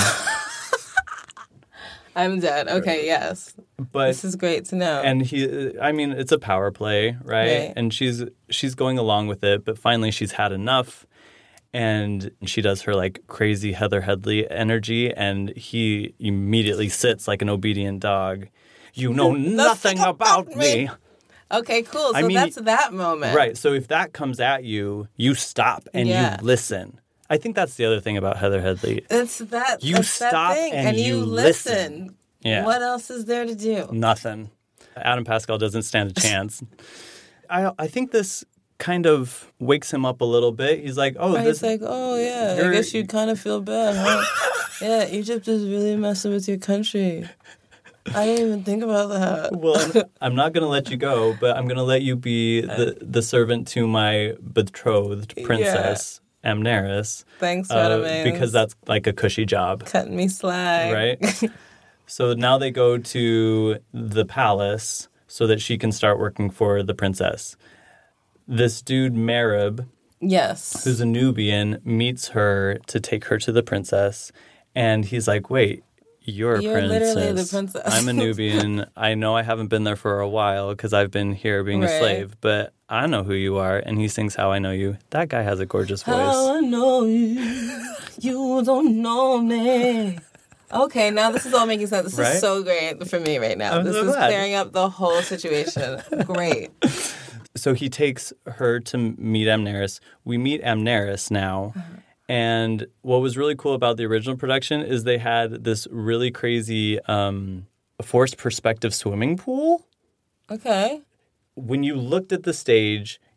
I'm dead. Okay, yes. But this is great to know. And he, I mean, it's a power play, right? right? And she's she's going along with it, but finally she's had enough. And she does her like crazy Heather Headley energy, and he immediately sits like an obedient dog. You know nothing about me. Okay, cool. So I mean, that's that moment. Right. So if that comes at you, you stop and yeah. you listen. I think that's the other thing about Heather Headley. It's that you it's stop that thing, and, and you, you listen. listen. Yeah. What else is there to do? Nothing. Adam Pascal doesn't stand a chance. I I think this kind of wakes him up a little bit. He's like, oh, right, this... He's like, oh, yeah, I guess you kind of feel bad, huh? Yeah, Egypt is really messing with your country. I didn't even think about that. Well, I'm not going to let you go, but I'm going to let you be the, the servant to my betrothed princess, yeah. Amneris. Thanks, uh, Radames. Because that's like a cushy job. Cutting me slack. Right? So now they go to the palace so that she can start working for the princess. This dude, Merib, yes, who's a Nubian, meets her to take her to the princess. And he's like, wait, you're a you're princess. literally the princess. I'm a Nubian. I know I haven't been there for a while because I've been here being right. a slave, but I know who you are. And he sings How I Know You. That guy has a gorgeous voice. How I know you, you don't know me. Okay, now this is all making sense. This right? is so great for me right now. I'm this so is glad. clearing up the whole situation. Great. So he takes her to meet Amneris. We meet Amneris now. Uh-huh. And what was really cool about the original production is they had this really crazy um, forced perspective swimming pool. Okay. When you looked at the stage,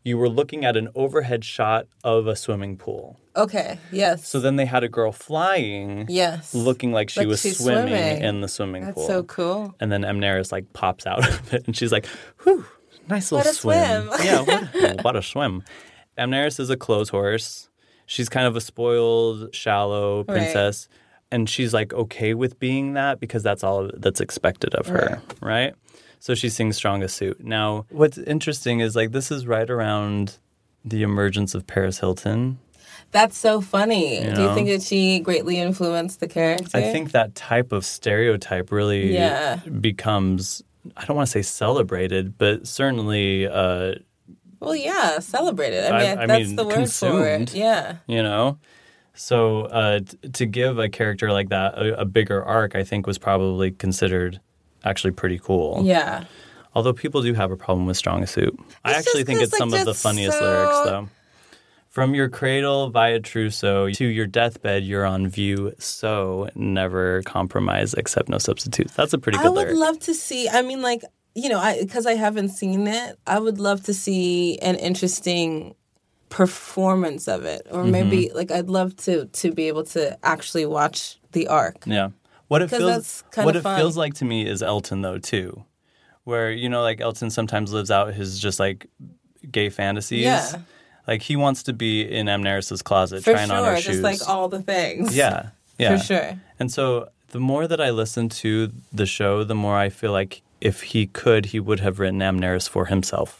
you were looking at an overhead shot of a swimming pool. Okay, yes. So then they had a girl flying, yes, looking like she like was she's swimming, swimming in the swimming That's pool. so cool. And then Amneris like pops out of it, and she's like, "Whew, nice little What a swim." swim. Yeah, what a, what a swim. Amneris is a clothes horse. She's kind of a spoiled, shallow princess, right. and she's like okay with being that because that's all that's expected of her, right? right? So she sings Strongest Suit. Now, what's interesting is like this is right around the emergence of Paris Hilton. That's so funny. You Do you know? think that she greatly influenced the character? I think that type of stereotype really yeah. becomes, I don't want to say celebrated, but certainly... Uh, well, yeah, celebrated. I mean, I, I that's mean, the word consumed, for it. Yeah. You know? So uh, t- to give a character like that a, a bigger arc, I think was probably considered actually pretty cool. Yeah. Although people do have a problem with Strongest Suit. I actually think it's like, some of the funniest so... lyrics, though. From your cradle via trousseau to your deathbed, you're on view. So never compromise, accept no substitutes. That's a pretty good I would lyric. love to see, I mean, like, you know, I because I haven't seen it, I would love to see an interesting performance of it. Or maybe, mm-hmm. like, I'd love to to be able to actually watch the arc. Yeah. What it feels that's kind what of it fun. feels like to me is Elton, though, too. Where, you know, like, Elton sometimes lives out his just, like, gay fantasies. Yeah. Like, he wants to be in Amneris' closet For trying sure, on her shoes. just like all the things. Yeah, yeah. For sure. And so the more that I listen to the show, the more I feel like if he could, he would have written Amneris for himself.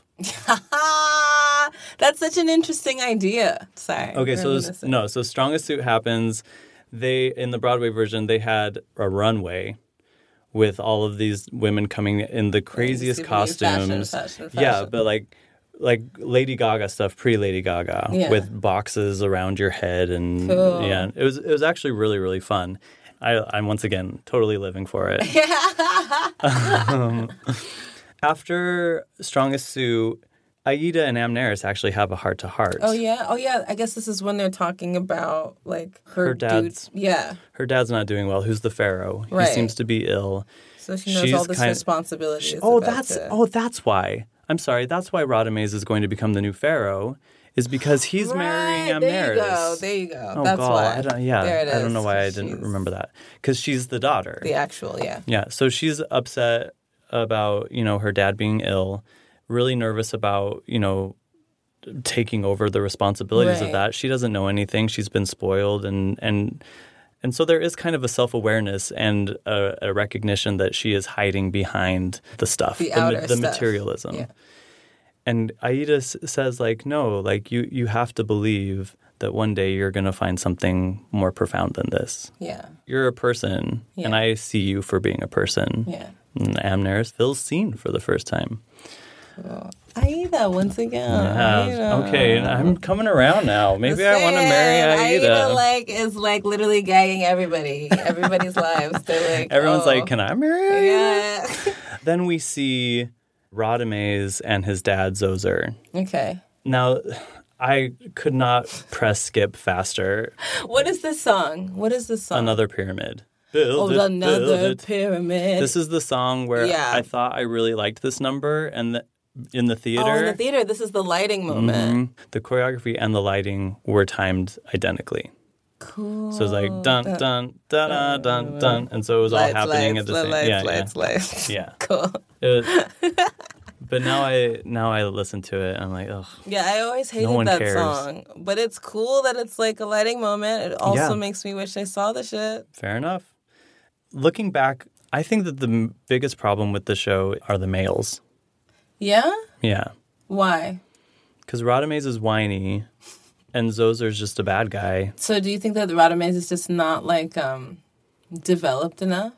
That's such an interesting idea. Sorry. Okay, so this, no, so Strongest Suit happens. They, in the Broadway version, they had a runway with all of these women coming in the craziest costumes. Fashion, fashion, fashion. Yeah, but like... like Lady Gaga stuff, pre-Lady Gaga, yeah. with boxes around your head, and cool. yeah, it was it was actually really really fun. I, I'm once again totally living for it. um, after Strongest Suit, Aida and Amneris actually have a heart to heart. Oh yeah, oh yeah. I guess this is when they're talking about like her, her dad's. Dude. Yeah, her dad's not doing well. Who's the pharaoh? Right. He seems to be ill. So she knows She's all this kind responsibility. She, oh, about that's to... oh, that's why. I'm sorry. That's why Radames is going to become the new pharaoh, is because he's right, marrying Amneris. There you go. There you go. Oh, that's God. why. I don't, yeah, there it is. I don't know why I didn't she's... remember that. Because she's the daughter. The actual, yeah. Yeah. So she's upset about, you know, her dad being ill, really nervous about, you know, taking over the responsibilities right. of that. She doesn't know anything. She's been spoiled, and and and so there is kind of a self-awareness and a, a recognition that she is hiding behind the stuff, the, the, outer the stuff. materialism. Yeah. And Aida s- says, like, no, like you you have to believe that one day you're going to find something more profound than this. Yeah. You're a person, yeah. and I see you for being a person. Yeah. And Amneris feels seen for the first time. Cool. Aida, once again. Yeah. Aida. Okay, I'm coming around now. Maybe I want to marry Aida. Aida, like, is like literally gagging everybody, everybody's lives. They're like, Everyone's oh. like, can I marry Aida? Yeah. Then we see Radames and his dad, Zoser. Okay. Now, I could not press skip faster. What is this song? What is this song? Another Pyramid. Build oh, it, another build it. pyramid. This is the song where yeah. I thought I really liked this number, and the, in the theater. Oh, in the theater, this is the lighting moment. Mm-hmm, the choreography and the lighting were timed identically. Cool. So it was like dun dun dun dun dun dun, and so it was all lights, happening lights, at the same. lights, yeah, lights, yeah, lights. yeah. Cool. It was, but now I now I listen to it, I'm like, ugh. Yeah, I always hated no one that cares. song, but it's cool that it's like a lighting moment. It also Yeah. makes me wish I saw the shit. Fair enough. Looking back, I think that the m- biggest problem with the show are the males. Yeah? Yeah. Why? Because Radames is whiny, and Zozer's just a bad guy. So do you think that the Radames is just not, like, um, developed enough?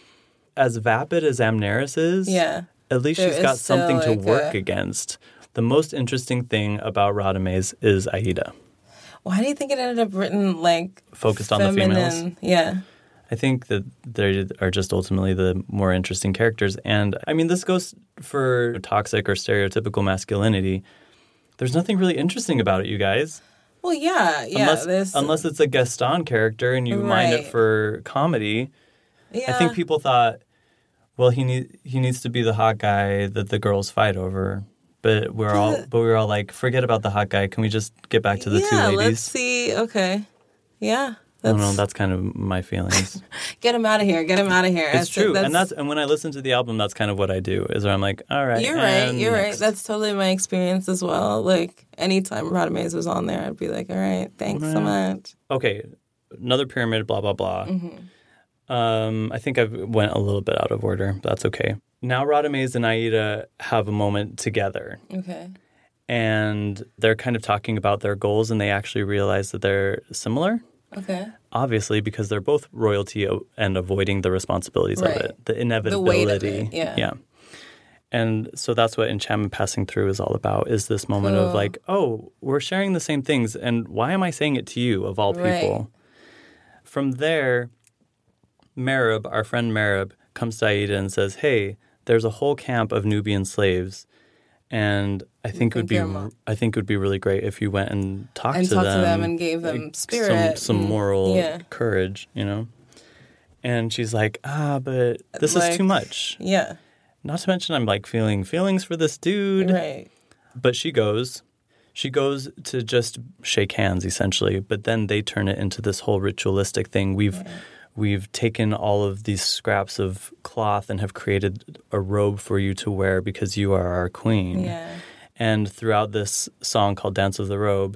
As vapid as Amneris is, Yeah. at least There she's is got still, something to like, work a- against. The most interesting thing about Radames is Aida. Why do you think it ended up written, like, Focused on the feminine? females? Yeah. I think that they are just ultimately the more interesting characters. And, I mean, this goes for toxic or stereotypical masculinity. There's nothing really interesting about it, you guys. Well, yeah, yeah. Unless, there's- unless it's a Gaston character and you mind it Right. for comedy. yeah. I think people thought, well, he need, he needs to be the hot guy that the girls fight over. But we're all, but we were all like, forget about the hot guy. Can we just get back to the yeah, two ladies? let's see. Okay. Yeah. I don't know. That's kind of my feelings. Get him out of here. Get him out of here. It's That's, true, that's, and that's and when I listen to the album, that's kind of what I do. Is where I'm like, all right, You're right. and You're right. next. That's totally my experience as well. Like anytime Rada Mays was on there, I'd be like, all right, thanks so much. Okay, another pyramid. Blah blah blah. Mm-hmm. Um, I think I went a little bit out of order. But that's okay. Now Rada Mays and Aida have a moment together. Okay. And they're kind of talking about their goals, and they actually realize that they're similar. Okay. Obviously, because they're both royalty and avoiding the responsibilities Right. of it, the inevitability. The weight of it, yeah. Yeah. And so that's what Enchantment Passing Through is all about, is this moment Cool. of like, oh, we're sharing the same things, and why am I saying it to you, of all people? Right. From there, Merib, our friend Merib, comes to Aida and says, hey, there's a whole camp of Nubian slaves, and I think it would think be you're mo- I think it would be really great if you went and talked And to talked them, to them and gave them like, spirit some, some and- moral yeah. courage, you know. And she's like, ah, but this Like, is too much. Yeah. Not to mention, I'm like feeling feelings for this dude. Right. But she goes, she goes to just shake hands essentially. But then they turn it into this whole ritualistic thing. We've Right. we've taken all of these scraps of cloth and have created a robe for you to wear because you are our queen. Yeah. And throughout this song called Dance of the Robe,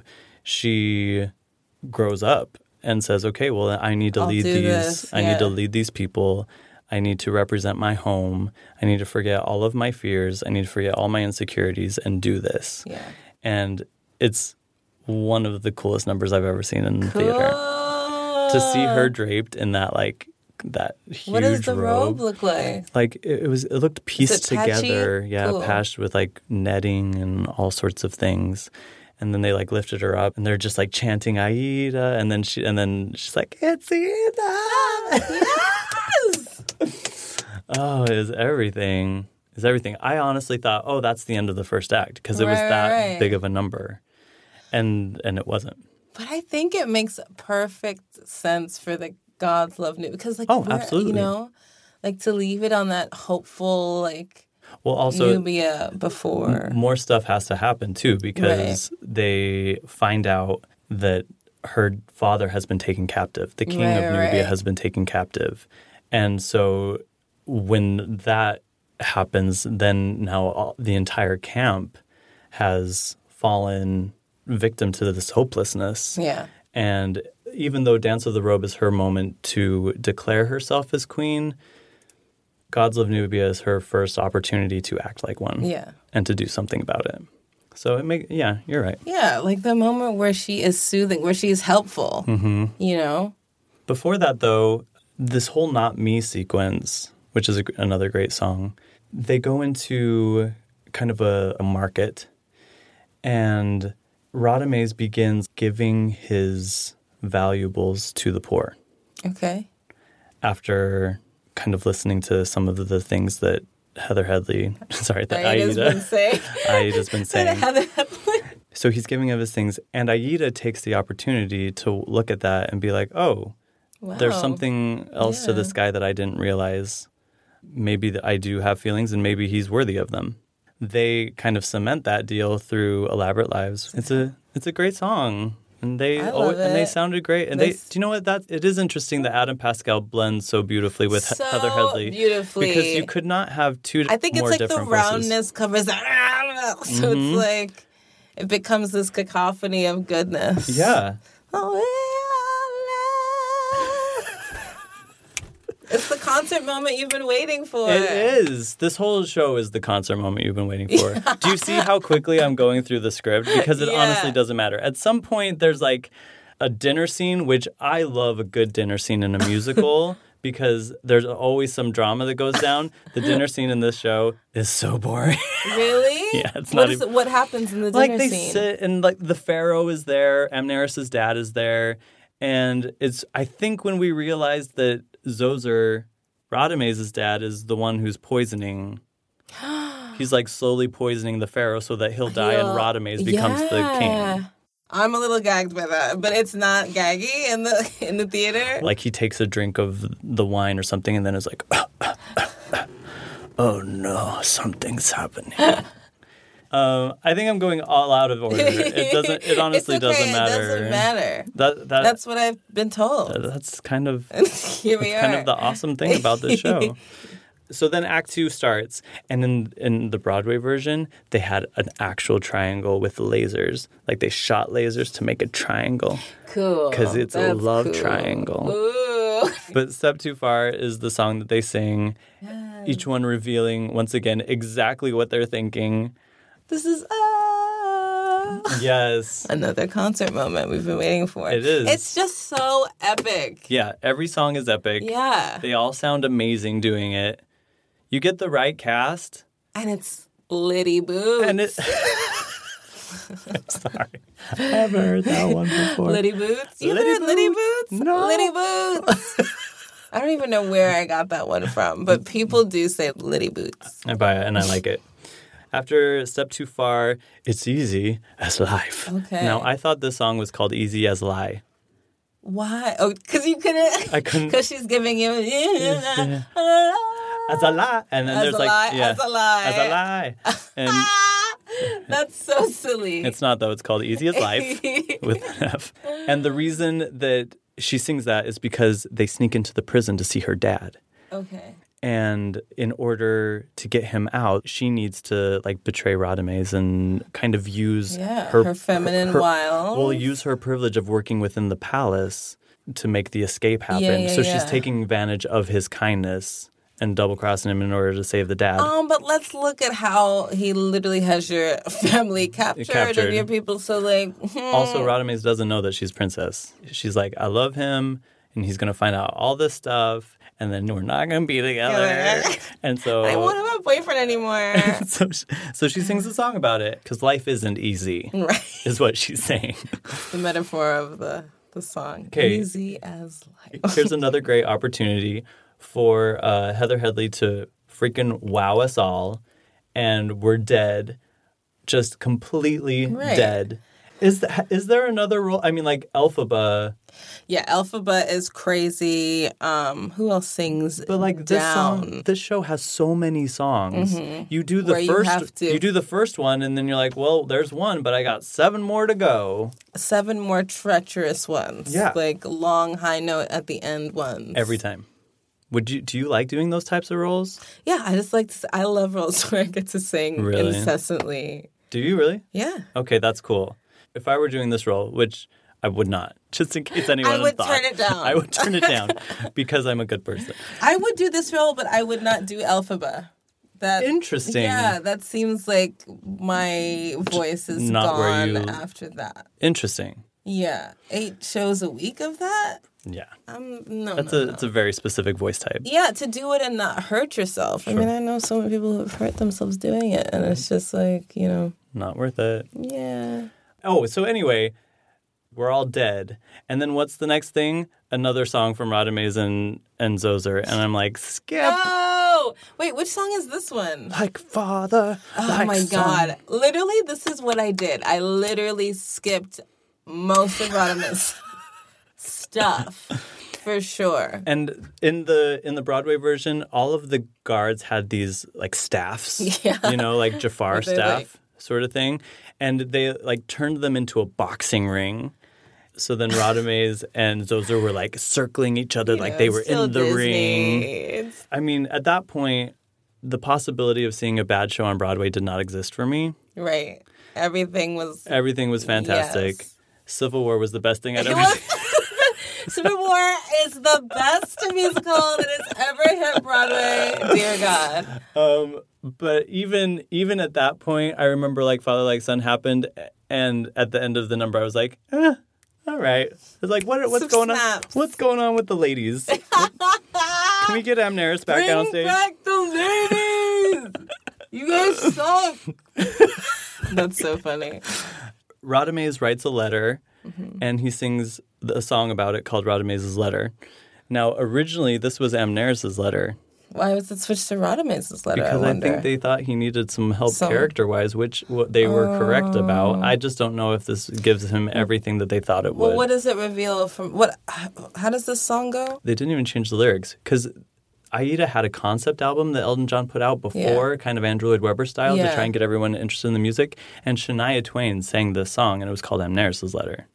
she grows up and says, okay, well, I need to I'll lead do these. this, I yeah. need to lead these people. I need to represent my home. I need to forget all of my fears. I need to forget all my insecurities and do this. Yeah. And it's one of the coolest numbers I've ever seen in Cool. theater. To see her draped in that, like, that huge What does the robe. robe look like? Like it, it was, it looked pieced it patchy? together, yeah, Cool. patched with like netting and all sorts of things. And then they like lifted her up, and they're just like chanting Aida, and then she, and then she's like, "It's Aida!" Yes. Oh, it was everything. It's everything. I honestly thought, oh, that's the end of the first act because it was Right, that right. big of a number, and and it wasn't. But I think it makes perfect sense for the God's Love New because, like, Oh, we're- absolutely. you know, like to leave it on that hopeful, like Well, also Nubia before. more stuff has to happen too because they find out that her father has been taken captive. The king Right, of Nubia right. has been taken captive. And so when that happens, then now all, the entire camp has fallen victim to this hopelessness. Yeah. And even though Dance of the Robe is her moment to declare herself as queen, Gods Love Nubia is her first opportunity to act like one. Yeah. And to do something about it. So it make yeah, you're right. Yeah, like the moment where she is soothing, where she is helpful, Mm-hmm. you know? Before that, though, this whole Not Me sequence, which is a, another great song, they go into kind of a, a market, and Rada Mays begins giving his valuables to the poor Okay. after kind of listening to some of the things that Heather Headley, sorry, that Aida's Aida, been saying. Aida's been saying. Heather Headley. So he's giving of his things, and Aida takes the opportunity to look at that and be like, oh, Wow. there's something else to Yeah. this guy that I didn't realize. Maybe that I do have feelings, and maybe he's worthy of them. They kind of cement that deal through Elaborate Lives. It's a it's a great song, and they I always, love and they it. sounded great. And They they, s- do you know what? That it is interesting that Adam Pascal blends so beautifully with He- So Heather Headley, beautifully. because you could not have two. I think it's more like the different voices. roundness covers that. So Mhm. it's like, it becomes this cacophony of goodness. Yeah. It's the concert moment you've been waiting for. It is. This whole show is the concert moment you've been waiting for. Do you see how quickly I'm going through the script? Because it Yeah. honestly doesn't matter. At some point, there's like a dinner scene, which I love a good dinner scene in a musical because there's always some drama that goes down. The dinner scene in this show is so boring. Really? Yeah, it's What not is- even- What happens in the dinner like they scene? sit and like the pharaoh is there, Amneris's dad is there, and it's I think when we realized that Zoser, Rada Mays' dad, is the one who's poisoning. He's like slowly poisoning the pharaoh so that he'll die and He'll- Rada Mays becomes the Yeah. king. I'm a little gagged by that, but it's not gaggy in the in the theater. Like he takes a drink of the wine or something and then is like, oh no, something's happening. Um, I think I'm going all out of order. It doesn't. It honestly it's okay, doesn't matter. It doesn't matter. That, that That's what I've been told. That's kind of Here we that's are. kind of the awesome thing about this show. So then Act Two starts, and in in the Broadway version, they had an actual triangle with lasers. Like they shot lasers to make a triangle. Cool. Because it's That's a love cool. triangle. Ooh. But Step Too Far is the song that they sing, Yes. each one revealing, once again, exactly what they're thinking. This is ah. Yes. Another concert moment we've been waiting for. It is. It's just so epic. Yeah, every song is epic. Yeah. They all sound amazing doing it. You get the right cast. And it's Liddy Boots. And it... I'm sorry. I haven't heard that one before. Liddy Boots? You Liddy heard Liddy Boots? Boots? No. Liddy Boots. I don't even know where I got that one from, but people do say Liddy Boots. I buy it and I like it. After Step Too Far, it's Easy as Life. Okay. Now, I thought this song was called Easy as Lie. Why? Oh, because you couldn't? I couldn't. Because she's giving you... As a lie. And then As there's a like... lie, yeah, as a lie. As a lie. And That's so silly. it's not, though. It's called Easy as Life with an F. And the reason that she sings that is because they sneak into the prison to see her dad. Okay. And in order to get him out, she needs to like betray Radames and kind of use Yeah, her, her feminine her, wiles. Well, use her privilege of working within the palace to make the escape happen. Yeah, yeah, so yeah. she's taking advantage of his kindness and double crossing him in order to save the dad. Um, but let's look at how he literally has your family captured, Captured. and your people. So, like, hmm. Also, Radames doesn't know that she's princess. She's like, I love him, and he's going to find out all this stuff, and then we're not going to be together. Yeah. And so... I won't have a boyfriend anymore. so, she, so she sings a song about it, because life isn't easy, Right. is what she's saying. The metaphor of the, the song. Okay. Easy as life. Here's another great opportunity for uh, Heather Headley to freaking wow us all, and we're dead, just completely Right. dead. Is th- is there another role? I mean, like Elphaba, Yeah, Elphaba is crazy. Um, who else sings but like this down? song, this show has so many songs. You do the Where you first, have to- do the first one, and then you're like, well, there's one, but I got seven more to go. Seven more treacherous ones. Yeah. Like long high note at the end ones. Every time. Would you do you like doing those types of roles? Yeah, I just like to, s- I love roles where I get to sing Really? incessantly. Do you really? Yeah. Okay, that's cool. If I were doing this role, which I would not, just in case anyone I would thought, turn it down. I would turn it down because I'm a good person. I would do this role, but I would not do Elphaba. That Interesting. Yeah, that seems like my voice is Not where gone you- after that. Interesting. Yeah, eight shows a week of that. Yeah. Um, no, That's no, a no. it's a very specific voice type. Yeah, to do it and not hurt yourself. I mean, I know so many people who have hurt themselves doing it, and it's just like, you know, Not worth it. yeah. Oh, so anyway, we're all dead. And then what's the next thing? Another song from Radames and, and Zoser. And I'm like, skip. Oh, wait, which song is this one? Like father. Oh like my son. God. Literally, this is what I did. I literally skipped most of Radames' stuff, for sure. And in the in the Broadway version, all of the guards had these like staffs, Yeah. you know, like Jafar Were they, staff like- sort of thing, and they like turned them into a boxing ring. So then Radames and Zoser were like circling each other like they were Still in the Disney. ring. It's- I mean, at that point, the possibility of seeing a bad show on Broadway did not exist for me. Right. Everything was... Everything was fantastic. Yes. Civil War was the best thing I'd It ever was- seen. Civil War is the best musical that has ever hit Broadway. Dear God. Um, but even even at that point, I remember like Father Like Son happened, and at the end of the number, I was like, eh, all right. It's like, what what's Some going snaps. on? What's going on with the ladies? Can we get Amneris back Bring on stage? back the ladies! You guys suck! That's so funny. Radames writes a letter, Mm-hmm. and he sings a song about it called Radames' Letter. Now, originally, this was Amneris' letter. Why was it switched to Radames' letter? Because I I, wonder. think they thought he needed some help Some- character-wise, which what they were correct about. I just don't know if this gives him everything that they thought it would. Well, what does it reveal from what? How does this song go? They didn't even change the lyrics because Aida had a concept album that Elton John put out before, Yeah. kind of Andrew Lloyd Webber style, Yeah. to try and get everyone interested in the music. And Shania Twain sang this song, and it was called Amneris' Letter.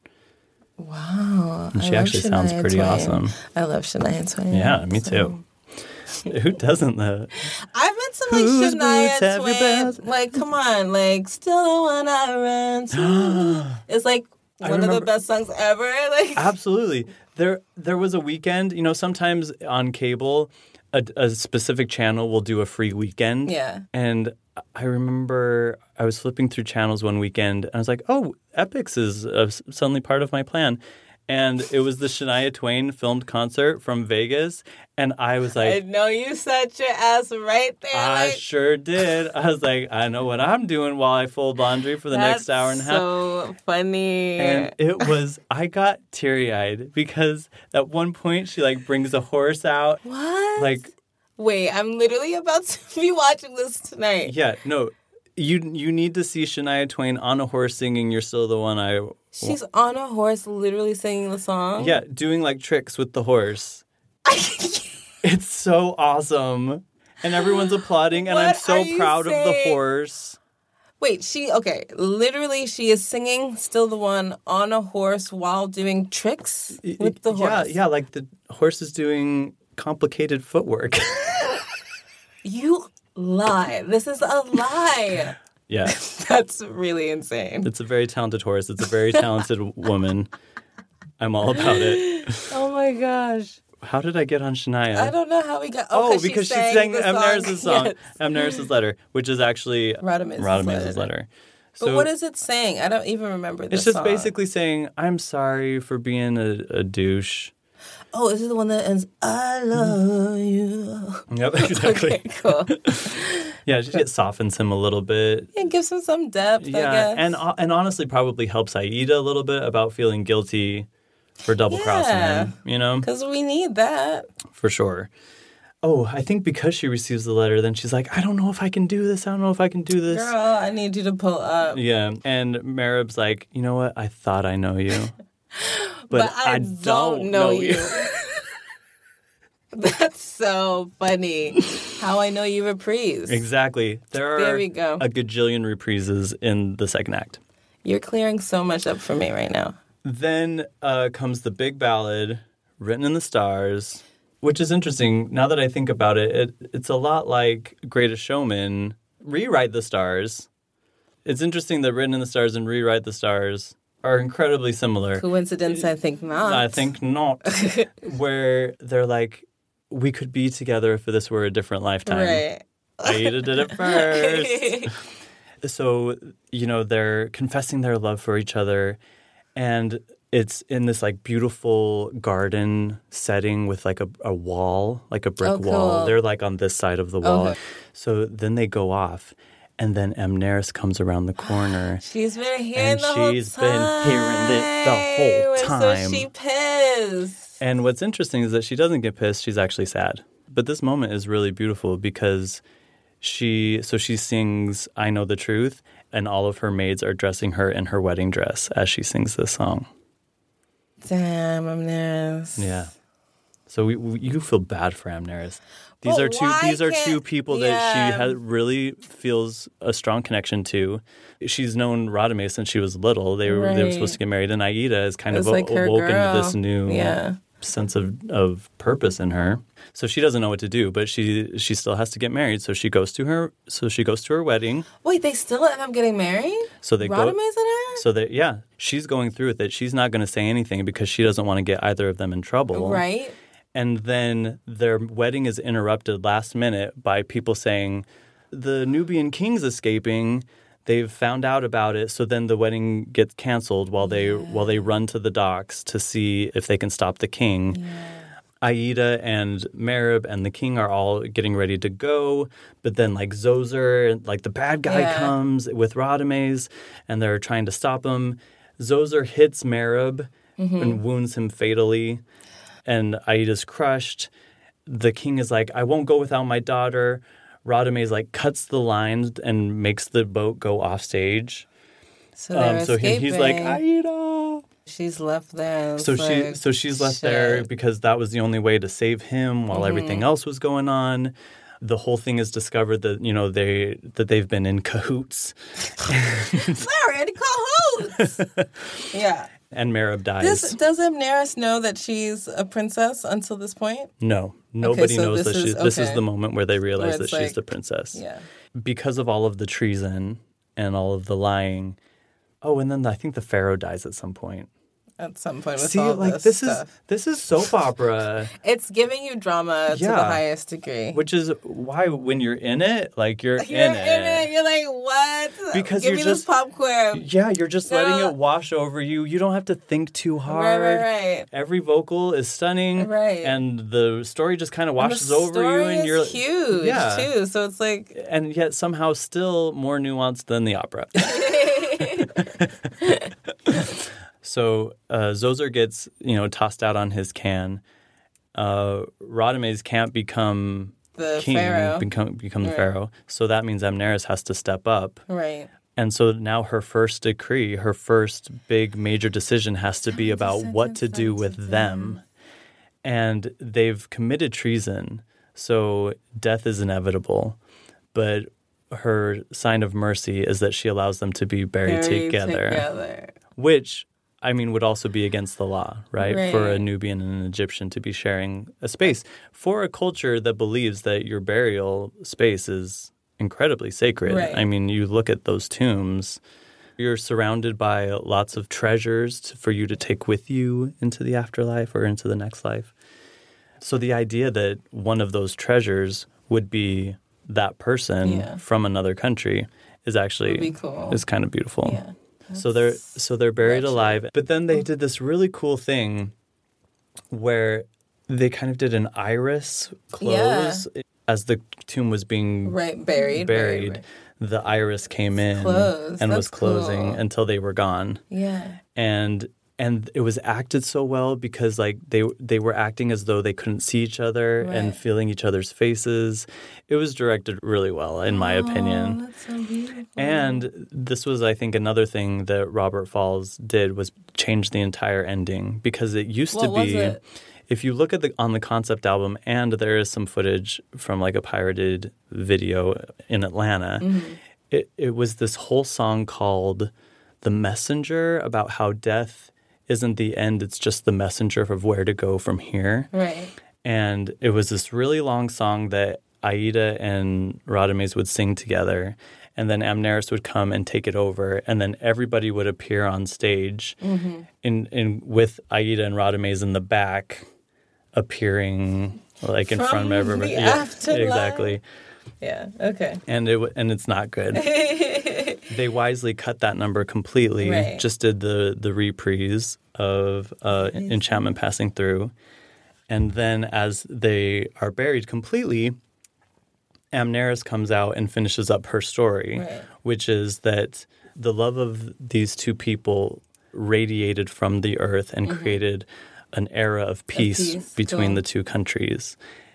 Wow. And she I love actually sounds Shania pretty Twain. awesome. I love Shania Twain. Yeah, me so. too. Who doesn't, though? I've met some like Whose boots Shania have your bells? Twain. Like, come on, like, still the one I ran to. It's like I one of the remember- best songs ever. Like, Absolutely. There there was a weekend, you know, sometimes on cable, a, a specific channel will do a free weekend. Yeah. And I remember I was flipping through channels one weekend, and I was like, oh, Epix is uh, suddenly part of my plan. And it was the Shania Twain filmed concert from Vegas. And I was I like, know you set your ass right there. I like, sure did. I was like, I know what I'm doing while I fold laundry for the that's next hour and a half. so funny. And it was, I got teary-eyed because at one point she like brings a horse out. What? Like, Wait, I'm literally about to be watching this tonight. yeah, no, you you need to see Shania Twain on a horse singing "You're Still the One I." She's on a horse literally singing the song. Yeah, doing like tricks with the horse. It's so awesome, and everyone's applauding, and I'm What so are you proud of the saying? horse. Wait, she, okay, literally she is singing Still the One on a horse while doing tricks with the horse. Yeah, yeah, like the horse is doing complicated footwork. You lie. This is a lie. Yeah, That's really insane. it's a very talented horse. It's a very talented woman. I'm all about it. Oh my gosh. How did I get on Shania? I don't know how we got. Oh, Oh, because she sang, sang the Amneris' song, Yes. Amneris' Letter, which is actually Radames' Radames' Letter. Letter. But So what is it saying? I don't even remember this it's just song. basically saying, I'm sorry for being a, a douche. Oh, is it the one that ends, I love you? Yep, exactly. Okay, cool. Yeah, she it softens him a little bit. It gives him some depth, I Yeah, guess. and uh, and honestly probably helps Aida a little bit about feeling guilty for double-crossing Yeah. him, you know? Because we need that. For sure. Oh, I think because she receives the letter, then she's like, I don't know if I can do this. I don't know if I can do this. Girl, I need you to pull up. Yeah, and Merib's like, you know what? I thought I know you, but, But I, I, don't know you. That's so funny. How I Know You reprise. Exactly. There are There we go. a gajillion reprises in the second act. You're clearing so much up for me right now. Then uh, comes the big ballad, Written in the Stars, which is interesting. Now that I think about it, it it's a lot like Greatest Showman, Rewrite the Stars. It's interesting that Written in the Stars and Rewrite the Stars are incredibly similar. Coincidence, I think not. I think not. Where they're like, we could be together if this were a different lifetime. Right. Aida did it first. So, you know, they're confessing their love for each other. And it's in this like beautiful garden setting with like a, a wall, like a brick Oh, cool. wall. They're like on this side of the wall. Okay. So then they go off. And then Amneris comes around the corner. She's been hearing And the whole she's time. been hearing it the whole time. So she pissed. And what's interesting is that she doesn't get pissed. She's actually sad. But this moment is really beautiful because she, so she sings I Know the Truth, and all of her maids are dressing her in her wedding dress as she sings this song. Damn, Amneris. Yeah. So we, we, you feel bad for Amneris. These But are two. why These are two can't- people that yeah. she has, really feels a strong connection to. She's known Radames since she was little. They were they were Right. supposed to get married, and Aida is kind It of was like her awoken to girl. this new Yeah. sense of, of purpose in her. So she doesn't know what to do, but she she still has to get married. So she goes to her. So she goes to her wedding. Wait, they still end up getting married? So they Radames go. and her? So that yeah, she's going through with it. She's not going to say anything because she doesn't want to get either of them in trouble. Right. And then their wedding is interrupted last minute by people saying, the Nubian king's escaping. They've found out about it. So then the wedding gets canceled while they while they run to the docks to see if they can stop the king. Aida and Merib and the king are all getting ready to go. But then like Zoser, like the bad guy Yeah. comes with Radames and they're trying to stop him. Zoser hits Merib and wounds him fatally. And Aida's crushed. The king is like, I won't go without my daughter. Radames like cuts the line and makes the boat go off stage. So they're Um, so he, escaping. he's like, Aida. She's left there. It's So she like, so she's left shit. there because that was the only way to save him while Mm-hmm. everything else was going on. The whole thing is discovered that, you know, they that they've been in cahoots. They're in cahoots. Yeah. And Merib dies. This, does Amneris know that she's a princess until this point? No, nobody so knows this that is- she's. This is okay. the moment where they realize Where that it's she's like- the princess. Yeah. Because of all of the treason and all of the lying. Oh, and then I think the pharaoh dies at some point. At some point with See, all like this, this stuff. is this is soap opera, It's giving you drama to the Yeah. highest degree. which is why when you're in it, like you're, You're in, in it. it. You're like, what? Because Give you're me just- this popcorn. Yeah, you're just letting No. it wash over you. You don't have to think too Right, hard. right, right. Every vocal is stunning, Right. And the story just kind of And washes the over story you, and is you're huge Yeah. too. So it's like, and yet somehow still more nuanced than the opera. So uh, Zoser gets, you know, tossed out on his can. Uh, Radames can't become The king, pharaoh. become become the Right. pharaoh. So that means Amneris has to step up. right. And so now her first decree, her first big major decision has to be about what to do with them. And they've committed treason, so death is inevitable. But her sign of mercy is that she allows them to be buried, Buried together, together. which, I mean, would also be against the law, right? Right. For a Nubian and an Egyptian to be sharing a space. For a culture that believes that your burial space is incredibly sacred. Right. I mean, you look at those tombs, you're surrounded by lots of treasures to, for you to take with you into the afterlife or into the next life. So the idea that one of those treasures would be that person Yeah. from another country is actually Would be cool. is kind of beautiful. Yeah. So they're so they're buried wretched. alive. But then they did this really cool thing where they kind of did an iris close as the tomb was being Right. Buried. buried. Right, The iris came in closed. and That's was closing cool. until they were gone. Yeah. And and it was acted so well because like they they were acting as though they couldn't see each other and Right. feeling each other's faces. It was directed really well, in my opinion. Oh, that's so beautiful. And this was, I think, another thing that Robert Falls did was change the entire ending because it used What to was be, it? if you look at the on the concept album, and there is some footage from like a pirated video in Atlanta, Mm-hmm. it, it was this whole song called "The Messenger" about how death isn't the end; it's just the messenger of where to go from here. Right. And it was this really long song that Aida and Radames would sing together. And then Amneris would come and take it over. And then everybody would appear on stage Mm-hmm. in, in with Aida and Radames in the back appearing like in From front of everybody. the Yeah, afterlife. exactly. Yeah. Okay. And it w- and it's not good. They wisely cut that number completely. Right. Just did the the reprise of uh, Enchantment Passing Through, and then as they are buried completely, Amneris comes out and finishes up her story, Right. which is that the love of these two people radiated from the earth and created an era of peace, peace, between cool. the two countries,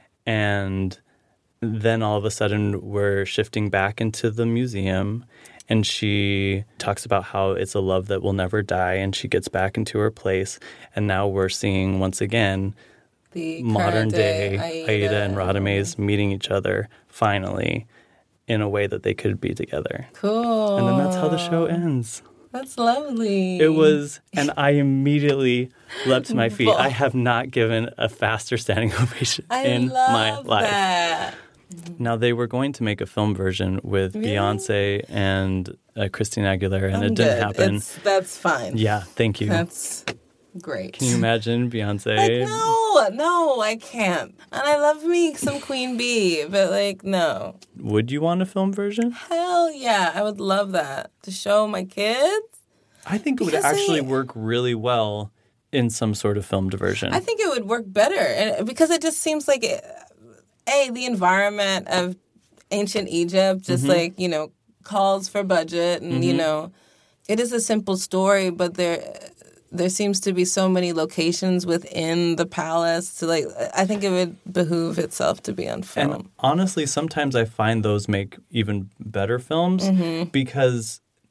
and then all of a sudden we're shifting back into the museum, and she talks about how it's a love that will never die, and she gets back into her place, and now we're seeing once again The modern current day Aida, Aida and Radames meeting each other finally in a way that they could be together. Cool. And then that's how the show ends. That's lovely. It was, and I immediately leapt to my feet. I have not given a faster standing ovation I in love my life. that. Now, they were going to make a film version with Really? Beyonce and uh, Christina Aguilera, and I'm it didn't good. happen. It's, that's fine. Yeah, thank you. That's great. Can you imagine Beyonce? Like, no, no, I can't. And I love me some Queen Bee, but like, no. Would you want a film version? Hell yeah, I would love that to show my kids. I think it would Because actually they- work really well in some sort of filmed version. I think it would work better, and because it just seems like, it, a the environment of ancient Egypt, just Mm-hmm. like you know, calls for budget, and you know, it is a simple story, but there. There seems to be so many locations within the palace. To like, I think it would behoove itself to be on film. And honestly, sometimes I find those make even better films Mm-hmm. because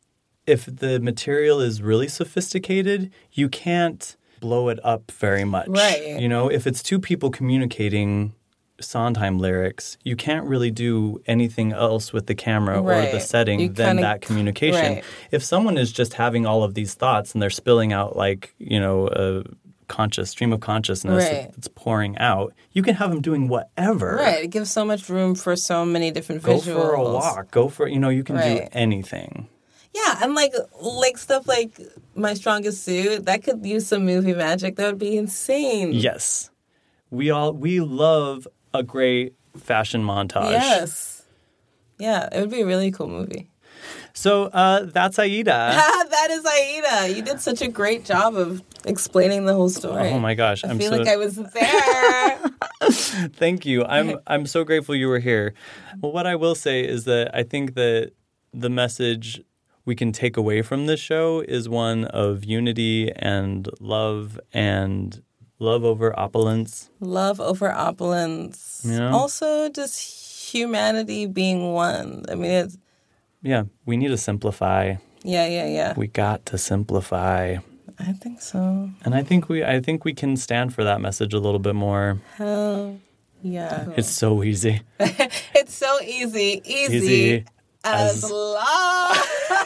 if the material is really sophisticated, you can't blow it up very much. Right. You know, if it's two people communicating Sondheim lyrics, you can't really do anything else with the camera right. or the setting you than kinda, that communication. Right. If someone is just having all of these thoughts and they're spilling out like, you know, a conscious stream of consciousness right. that's pouring out, you can have them doing whatever. Right. It gives so much room for so many different Go visuals. Go for a walk. Go for, you know, you can right. do anything. Yeah, and like like stuff like My Strongest Suit, that could use some movie magic. That would be insane. Yes. We all, we love a great fashion montage. Yes. Yeah, it would be a really cool movie. So uh, that's Aida. That is Aida. You did such a great job of explaining the whole story. Oh my gosh. I I'm feel so... like I was there. Thank you. I'm I'm so grateful you were here. Well, what I will say is that I think that the message we can take away from this show is one of unity and love and love over opulence. Love over opulence. Yeah. Also, just humanity being one. I mean, it's... Yeah, we need to simplify. Yeah, yeah, yeah. We got to simplify. I think so. And I think we I think we can stand for that message a little bit more. Hell yeah. It's so easy. It's so easy. Easy, Easy as, as... love.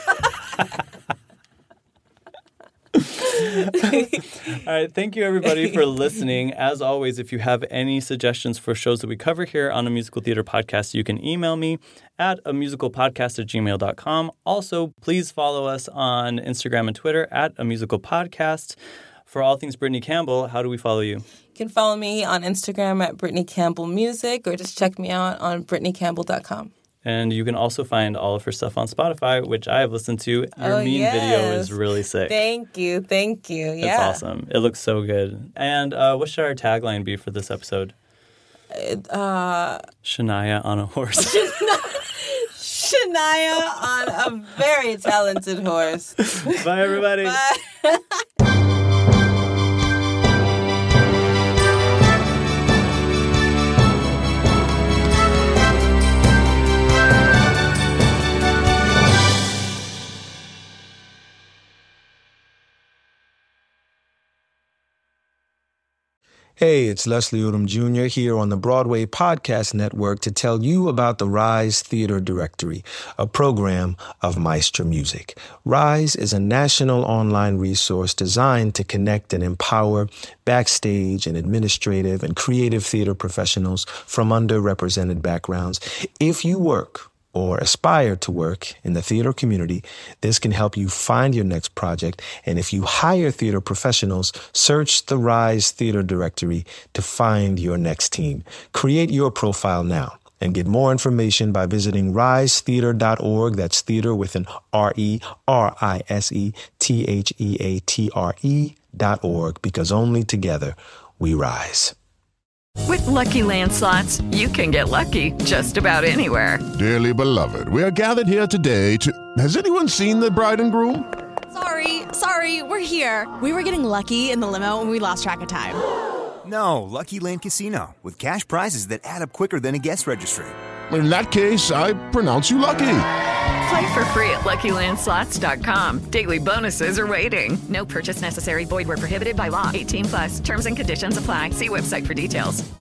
All right. Thank you, everybody, for listening. As always, if you have any suggestions for shows that we cover here on A Musical Theater Podcast, you can email me at a musical podcast at gmail dot com. Also, please follow us on Instagram and Twitter at A Musical Podcast. For all things Brittany Campbell, how do we follow you? You can follow me on Instagram at Brittany Campbell Music, or just check me out on brittany campbell dot com. And you can also find all of her stuff on Spotify, which I have listened to. Your oh, mean yes. video is really sick. Thank you. Thank you. Yeah. It's awesome. It looks so good. And uh, what should our tagline be for this episode? Uh, Shania on a horse. Shania on a very talented horse. Bye, everybody. Bye. Hey, it's Leslie Odom Junior here on the Broadway Podcast Network to tell you about the Rise Theater Directory, a program of Maestro Music. Rise is a national online resource designed to connect and empower backstage and administrative and creative theater professionals from underrepresented backgrounds. If you work or aspire to work in the theater community, this can help you find your next project. And if you hire theater professionals, search the Rise Theater Directory to find your next team. Create your profile now and get more information by visiting rise theater dot org. That's theater with an R E R I S E T H E A T R E dot org, because only together we rise. With Lucky Land Slots, you can get lucky just about anywhere. Dearly beloved, we are gathered here today to... Has anyone seen the bride and groom? Sorry, sorry, we're here. We were getting lucky in the limo and we lost track of time. No, Lucky Land Casino, with cash prizes that add up quicker than a guest registry. In that case, I pronounce you lucky. Play for free at lucky land slots dot com. Daily bonuses are waiting. No purchase necessary. Void where prohibited by law. eighteen plus. Terms and conditions apply. See website for details.